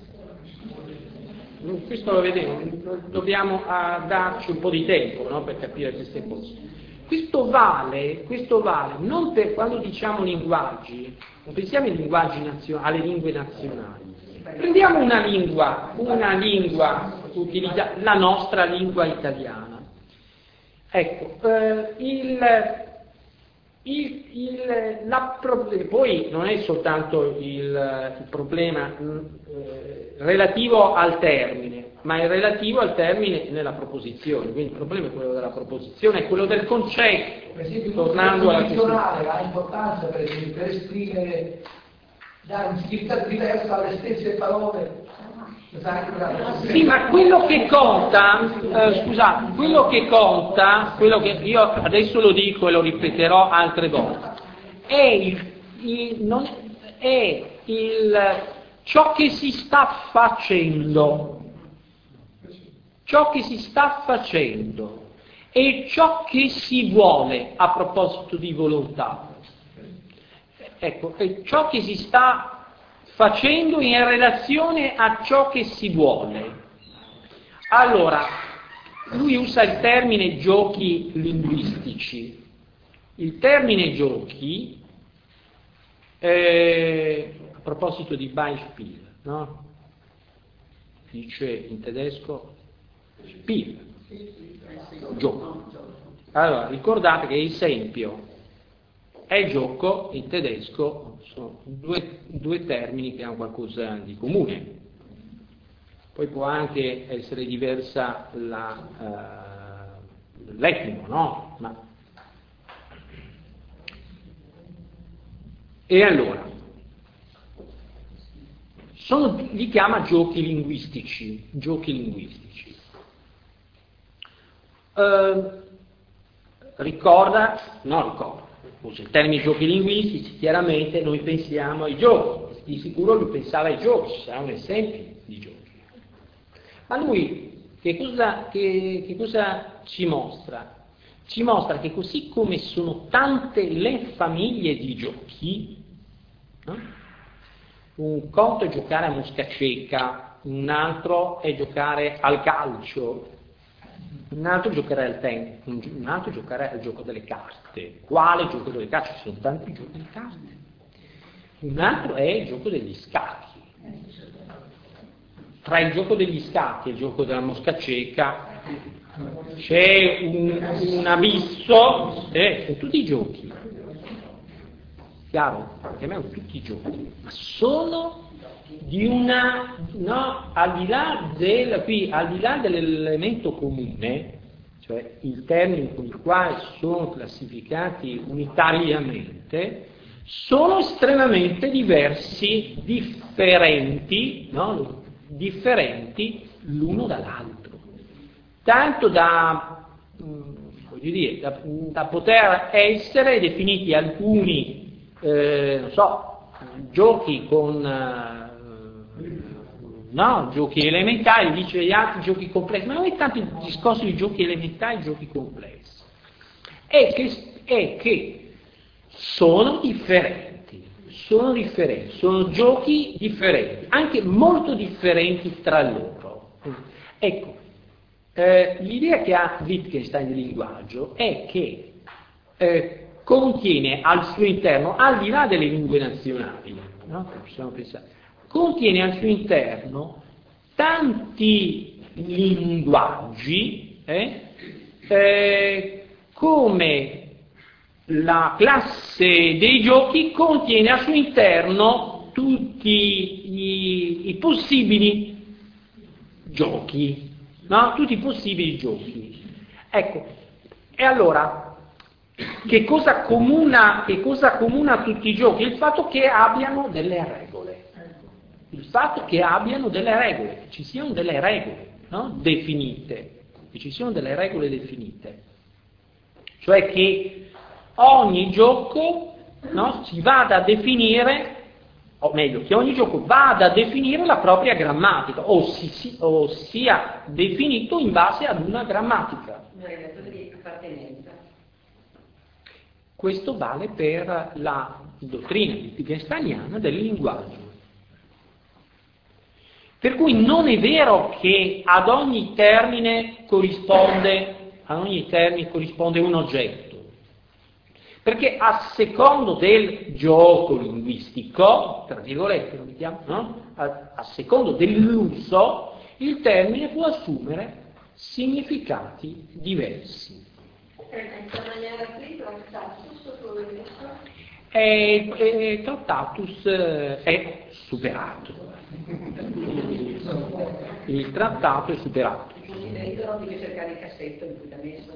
Questo lo vedemo, dobbiamo ah, darci un po' di tempo, no, per capire queste cose. Questo vale, questo vale non per quando diciamo linguaggi, non pensiamo ai linguaggi nazio- alle lingue nazionali. Prendiamo una lingua, una lingua utilizza- la nostra lingua italiana. Ecco, eh, il, il, il, la, poi non è soltanto il, il problema eh, relativo al termine, ma è relativo al termine nella proposizione, quindi il problema è quello della proposizione, è quello del concetto. Per esempio, tornando alla dizionale ha importanza per esempio per esprimere, dare un significato diverso alle stesse parole. Sì, ma quello che conta, eh, scusate, quello che conta, quello che io adesso lo dico e lo ripeterò altre volte, è, il, il, non, è il, ciò che si sta facendo, ciò che si sta facendo e ciò che si vuole a proposito di volontà. Ecco, è ciò che si sta facendo in relazione a ciò che si vuole. Allora, lui usa il termine giochi linguistici. Il termine giochi, eh, a proposito di Beispiel, no? Dice in tedesco Spiel, gioco. Allora, ricordate che esempio e gioco in tedesco sono due, due termini che hanno qualcosa di comune. Poi può anche essere diversa la, uh, l'etimo, no? Ma... E allora, sono, li chiama giochi linguistici, giochi linguistici. Uh, ricorda, no ricorda, usa il termine giochi linguistici, chiaramente noi pensiamo ai giochi, di sicuro lui pensava ai giochi, sarà un esempio di giochi. Ma lui che cosa, che, che cosa ci mostra? Ci mostra che così come sono tante le famiglie di giochi, no? Un conto è giocare a mosca cieca, un altro è giocare al calcio, un altro giocare al tennis, un altro giocare al gioco delle carte. Quale gioco delle carte? Ci sono tanti giochi delle carte. Un altro è il gioco degli scacchi. Tra il gioco degli scacchi e il gioco della mosca cieca c'è un, un abisso, eh, sono tutti giochi. Chiaro? Chiamiamo tutti giochi, ma sono di una, no, al di là del, qui, al di là dell'elemento comune, cioè il termine con il quale sono classificati unitariamente, sono estremamente diversi, differenti, no? differenti l'uno dall'altro, tanto da, voglio dire, da, da poter essere definiti alcuni, eh, non so, giochi con eh, no, giochi elementari, dice gli altri giochi complessi, ma non è tanto il discorso di giochi elementari e giochi complessi, è che, è che sono differenti, sono differenti, sono giochi differenti, anche molto differenti tra loro. Ecco, Eh, l'idea che ha Wittgenstein del linguaggio è che eh, contiene al suo interno, al di là delle lingue nazionali, no? Possiamo pensare, contiene al suo interno tanti linguaggi eh, eh, come la classe dei giochi contiene al suo interno tutti i, i possibili giochi, no? Tutti i possibili giochi. Ecco, e allora, che cosa comuna, che cosa comuna a tutti i giochi? Il fatto che abbiano delle regole. Il fatto che abbiano delle regole, che ci siano delle regole, no? Definite, che ci siano delle regole definite. Cioè che ogni gioco, no, si vada a definire, o meglio, che ogni gioco vada a definire la propria grammatica, o, si, si, o sia definito in base ad una grammatica. Una relazione di appartenenza. Questo vale per la dottrina wittgensteiniana del linguaggio. Per cui non è vero che ad ogni termine corrisponde, ad ogni termine corrisponde un oggetto. Perché a secondo del gioco linguistico, tra virgolette lo mettiamo, no? a, a secondo dell'uso, il termine può assumere significati diversi. In questa maniera qui Tractatus come questo? E, e Tractatus è superato. Il trattato è superato. Quindi non devi cercare il cassetto in cui l'ha messo.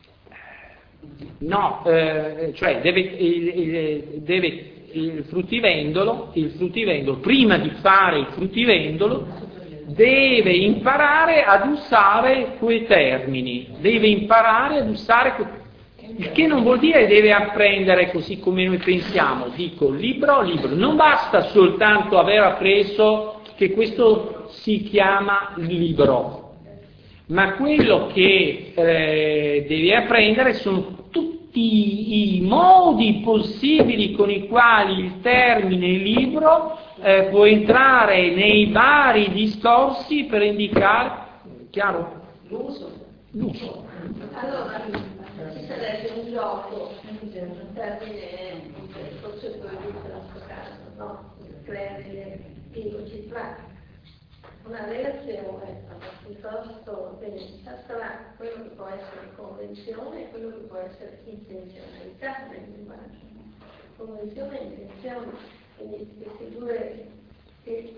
No, eh, cioè deve, il, deve il fruttivendolo, il fruttivendolo, prima di fare il fruttivendolo, deve imparare ad usare quei termini, deve imparare ad usare quei termini, il che non vuol dire che deve apprendere così come noi pensiamo, dico libro, libro, non basta soltanto aver appreso che questo si chiama libro. Ma quello che eh, devi apprendere sono tutti i modi possibili con i quali il termine libro eh, può entrare nei vari discorsi per indicare, chiaro? L'uso. L'uso. Allora, ci sarebbe un gioco, un termine, forse poi in questo caso, no? Creare equivoci tra una relazione piuttosto densa tra quello che può essere convenzione e quello che può essere intenzionalità nel linguaggio. Convenzione e intenzione, quindi questi due che,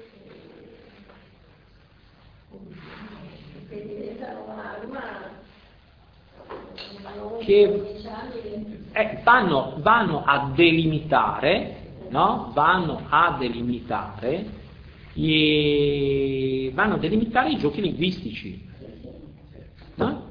che diventano un'arma non che eh, vanno, vanno a delimitare, no? Vanno a delimitare E vanno a delimitare i giochi linguistici, no?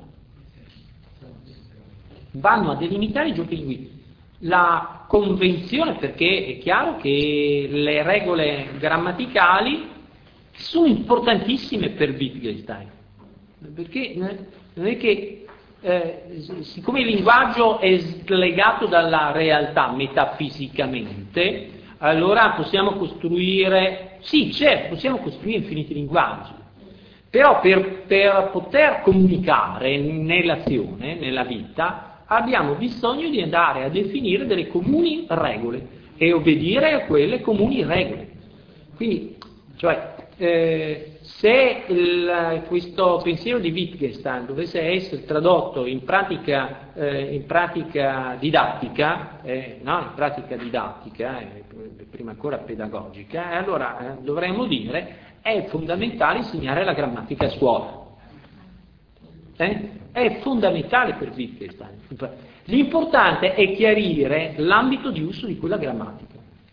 Vanno a delimitare i giochi linguistici. La convenzione, perché è chiaro che le regole grammaticali sono importantissime per Wittgenstein, perché non è che, eh, siccome il linguaggio è slegato dalla realtà metafisicamente, allora possiamo costruire, sì certo, possiamo costruire infiniti linguaggi, però per, per poter comunicare nell'azione, nella vita, abbiamo bisogno di andare a definire delle comuni regole e obbedire a quelle comuni regole. Quindi, cioè, eh, se il, questo pensiero di Wittgenstein dovesse essere tradotto in pratica, eh, in pratica didattica, eh, no, in pratica didattica, eh, prima ancora pedagogica, eh, allora eh, dovremmo dire è fondamentale insegnare la grammatica a scuola. Eh? È fondamentale per Wittgenstein. L'importante è chiarire l'ambito di uso di quella grammatica.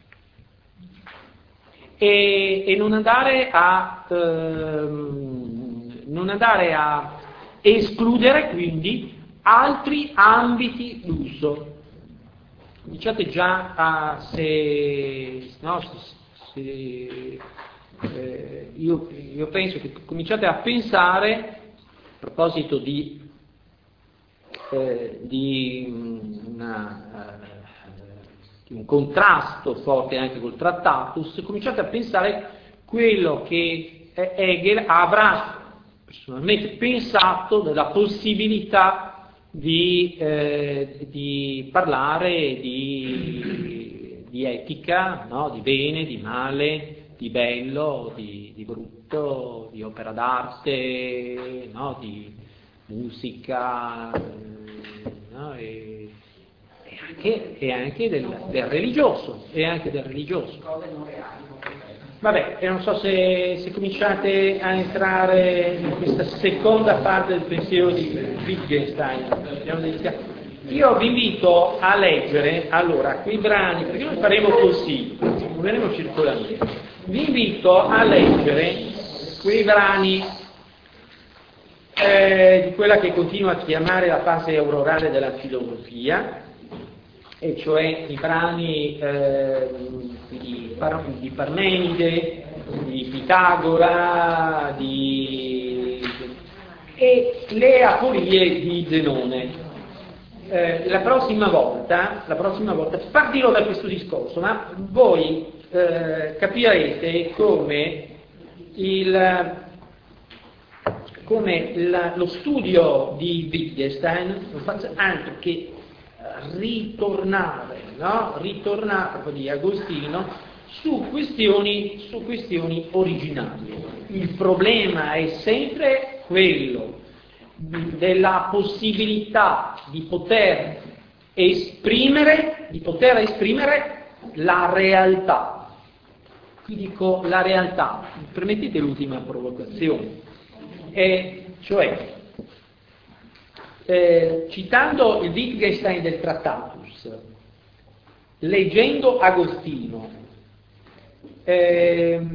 E, e non andare a ehm, non andare a escludere quindi altri ambiti d'uso. Cominciate già a se, no, se eh, io, io penso che cominciate a pensare a proposito di eh, di una eh, un contrasto forte anche col Tractatus, cominciate a pensare quello che Hegel avrà personalmente pensato della possibilità di, eh, di parlare di, di etica, no? Di bene, di male, di bello, di, di brutto, di opera d'arte, no? Di musica, no? e, e anche, e anche del, del religioso, e anche del religioso. Vabbè, e non so se, se cominciate a entrare in questa seconda parte del pensiero di Wittgenstein. Io vi invito a leggere, allora, quei brani, perché noi faremo così, non verremo circolando. Vi invito a leggere quei brani eh, di quella che continua a chiamare la fase aurorale della filosofia, e cioè i brani eh, di, Par- di Parmenide, di Pitagora, di... e le aporie di Zenone. Eh, la prossima volta, la prossima volta partirò da questo discorso, ma voi eh, capirete come, il, come la, lo studio di Wittgenstein non faccia altro che ritornare, no? ritornare proprio di Agostino su questioni, su questioni originarie. Il problema è sempre quello della possibilità di poter esprimere, di poter esprimere la realtà. Qui dico la realtà, permettete l'ultima provocazione, e cioè Eh, citando il Wittgenstein del Tractatus, leggendo Agostino, eh,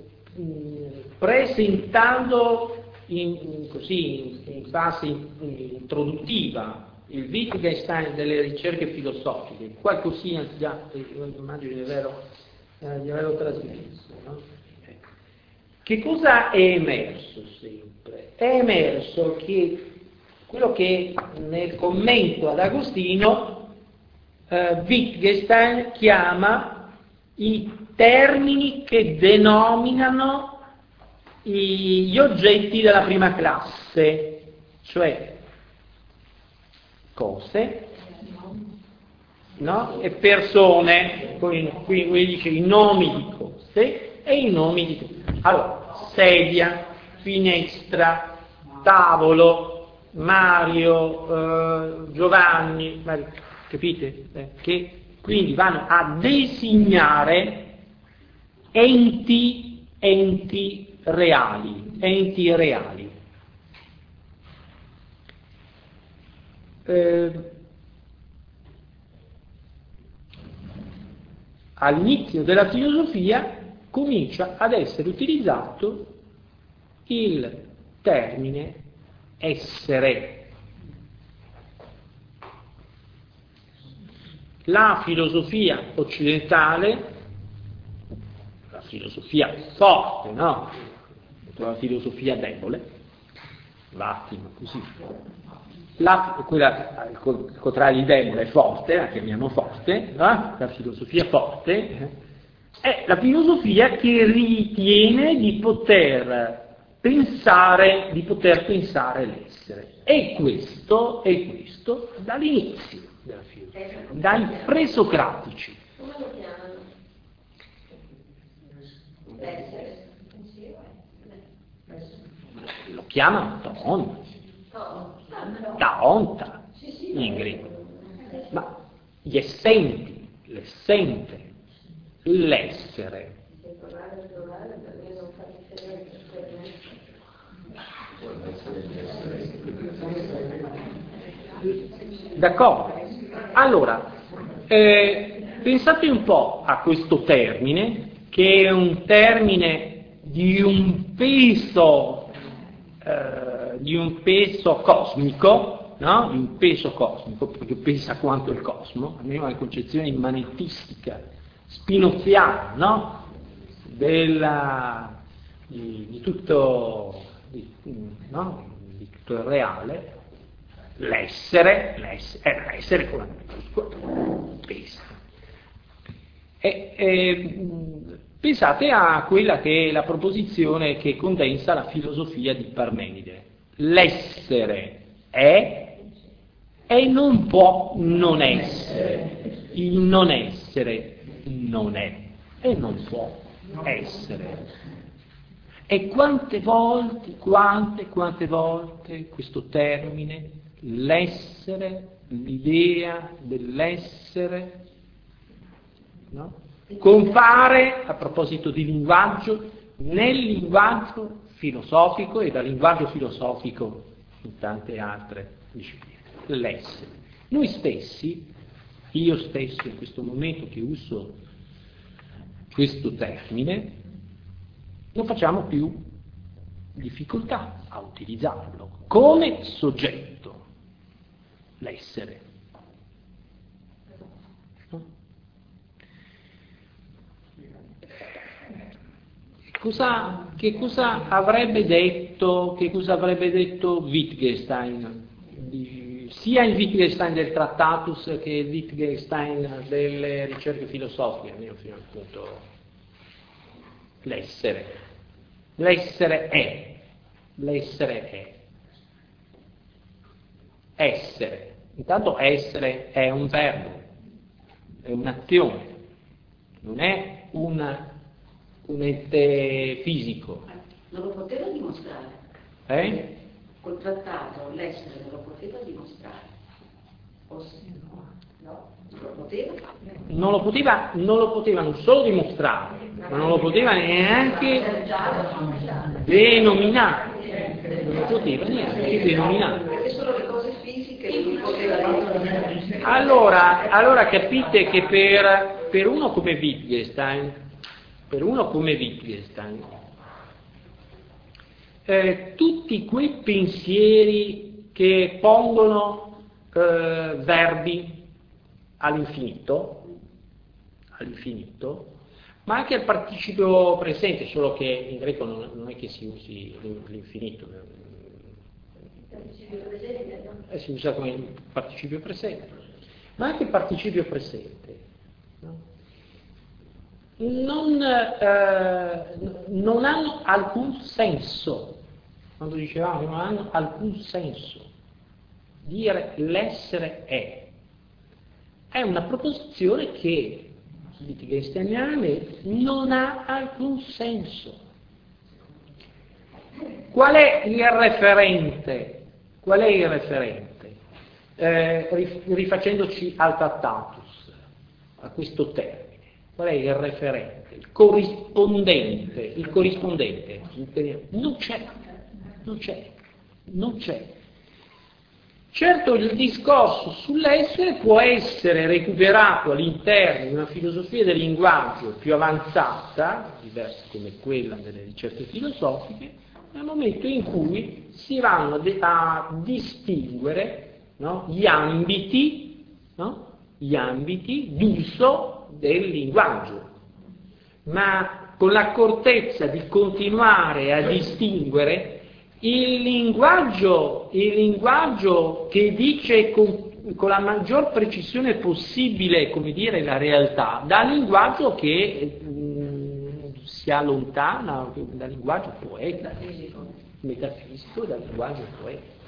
presentando in, così, in fase introduttiva il Wittgenstein delle ricerche filosofiche, qualcosina già, immagino di averlo, eh, di averlo trasmesso, no? Che cosa è emerso sempre? È emerso che quello che nel commento ad Agostino eh, Wittgenstein chiama i termini che denominano i, gli oggetti della prima classe, cioè cose, no? E persone, qui, qui, qui dice i nomi di cose e i nomi di cose. Allora, sedia, finestra, tavolo, Mario, eh, Giovanni, Mario, capite? Eh, che quindi vanno a designare enti, enti reali, enti reali. Eh, all'inizio della filosofia comincia ad essere utilizzato il termine essere. La filosofia occidentale, la filosofia forte, no? La filosofia debole, l'attimo così. La, quella, il contrario di debole è forte, la chiamiamo forte, no? La filosofia forte è la filosofia che ritiene di poter pensare, di poter pensare l'essere. E questo, e questo dall'inizio della filosofia, dai presocratici. Come lo chiamano? L'essere. Lo chiamano Taon, Taonta in greco. Ma gli essenti, l'essente, l'essere. D'accordo? Allora, eh, pensate un po' a questo termine, che è un termine di un peso, eh, di un peso cosmico, no? Di un peso cosmico, perché pensa quanto il cosmo, almeno una concezione immanentistica, spinoziana, no? Della, di, di tutto, di, no? Di tutto il reale. L'essere, l'essere, eh, l'essere con la pesa. E, e, Pensate a quella che è la proposizione che condensa la filosofia di Parmenide. L'essere è e non può non essere. Il non essere non è e non può essere. E quante volte, quante, quante volte questo termine, l'essere, l'idea dell'essere, no? Compare, a proposito di linguaggio, nel linguaggio filosofico e dal linguaggio filosofico in tante altre discipline. L'essere. Noi stessi, io stesso in questo momento che uso questo termine, non facciamo più difficoltà a utilizzarlo come soggetto, l'essere. Cosa, che cosa avrebbe detto, che cosa avrebbe detto Wittgenstein, di, sia il Wittgenstein del Tractatus che il Wittgenstein delle ricerche filosofiche, almeno fino al punto l'essere. L'essere è, l'essere è. Essere. Intanto essere è un verbo, è un'azione, non è un un ente fisico. Non lo poteva dimostrare. Eh? Col trattato l'essere non lo poteva dimostrare. O sì, no? No? Non lo poteva? Non lo poteva, non lo poteva non solo dimostrare, ma non lo poteva neanche denominare. Non lo poteva neanche denominare. Perché sono le cose fisiche che non poteva dimostrare. Allora, allora capite che per, per uno come Wittgenstein, per uno come Wittgenstein, eh, tutti quei pensieri che pongono eh, verbi all'infinito, all'infinito, ma anche al participio presente, solo che in greco non, non è che si usi l'infinito, eh, si usa come il participio presente, ma anche il participio presente. No? Non, eh, non hanno alcun senso, quando dicevamo che non hanno alcun senso. Dire l'essere è, è una proposizione che, wittgensteinianamente, non ha alcun senso. Qual è il referente? Qual è il referente? Eh, rifacendoci al Tractatus, a questo termine. Qual è il referente? Il corrispondente, il corrispondente, non c'è, non c'è, non c'è. Certo il discorso sull'essere può essere recuperato all'interno di una filosofia del linguaggio più avanzata, diversa come quella delle ricerche filosofiche, nel momento in cui si vanno a distinguere, no, gli ambiti, no, gli ambiti d'uso del linguaggio, ma con l'accortezza di continuare a distinguere il linguaggio, il linguaggio che dice con, con la maggior precisione possibile, come dire, la realtà, dal linguaggio che mh, si allontana dal linguaggio poeta, metafisico, dal linguaggio poeta.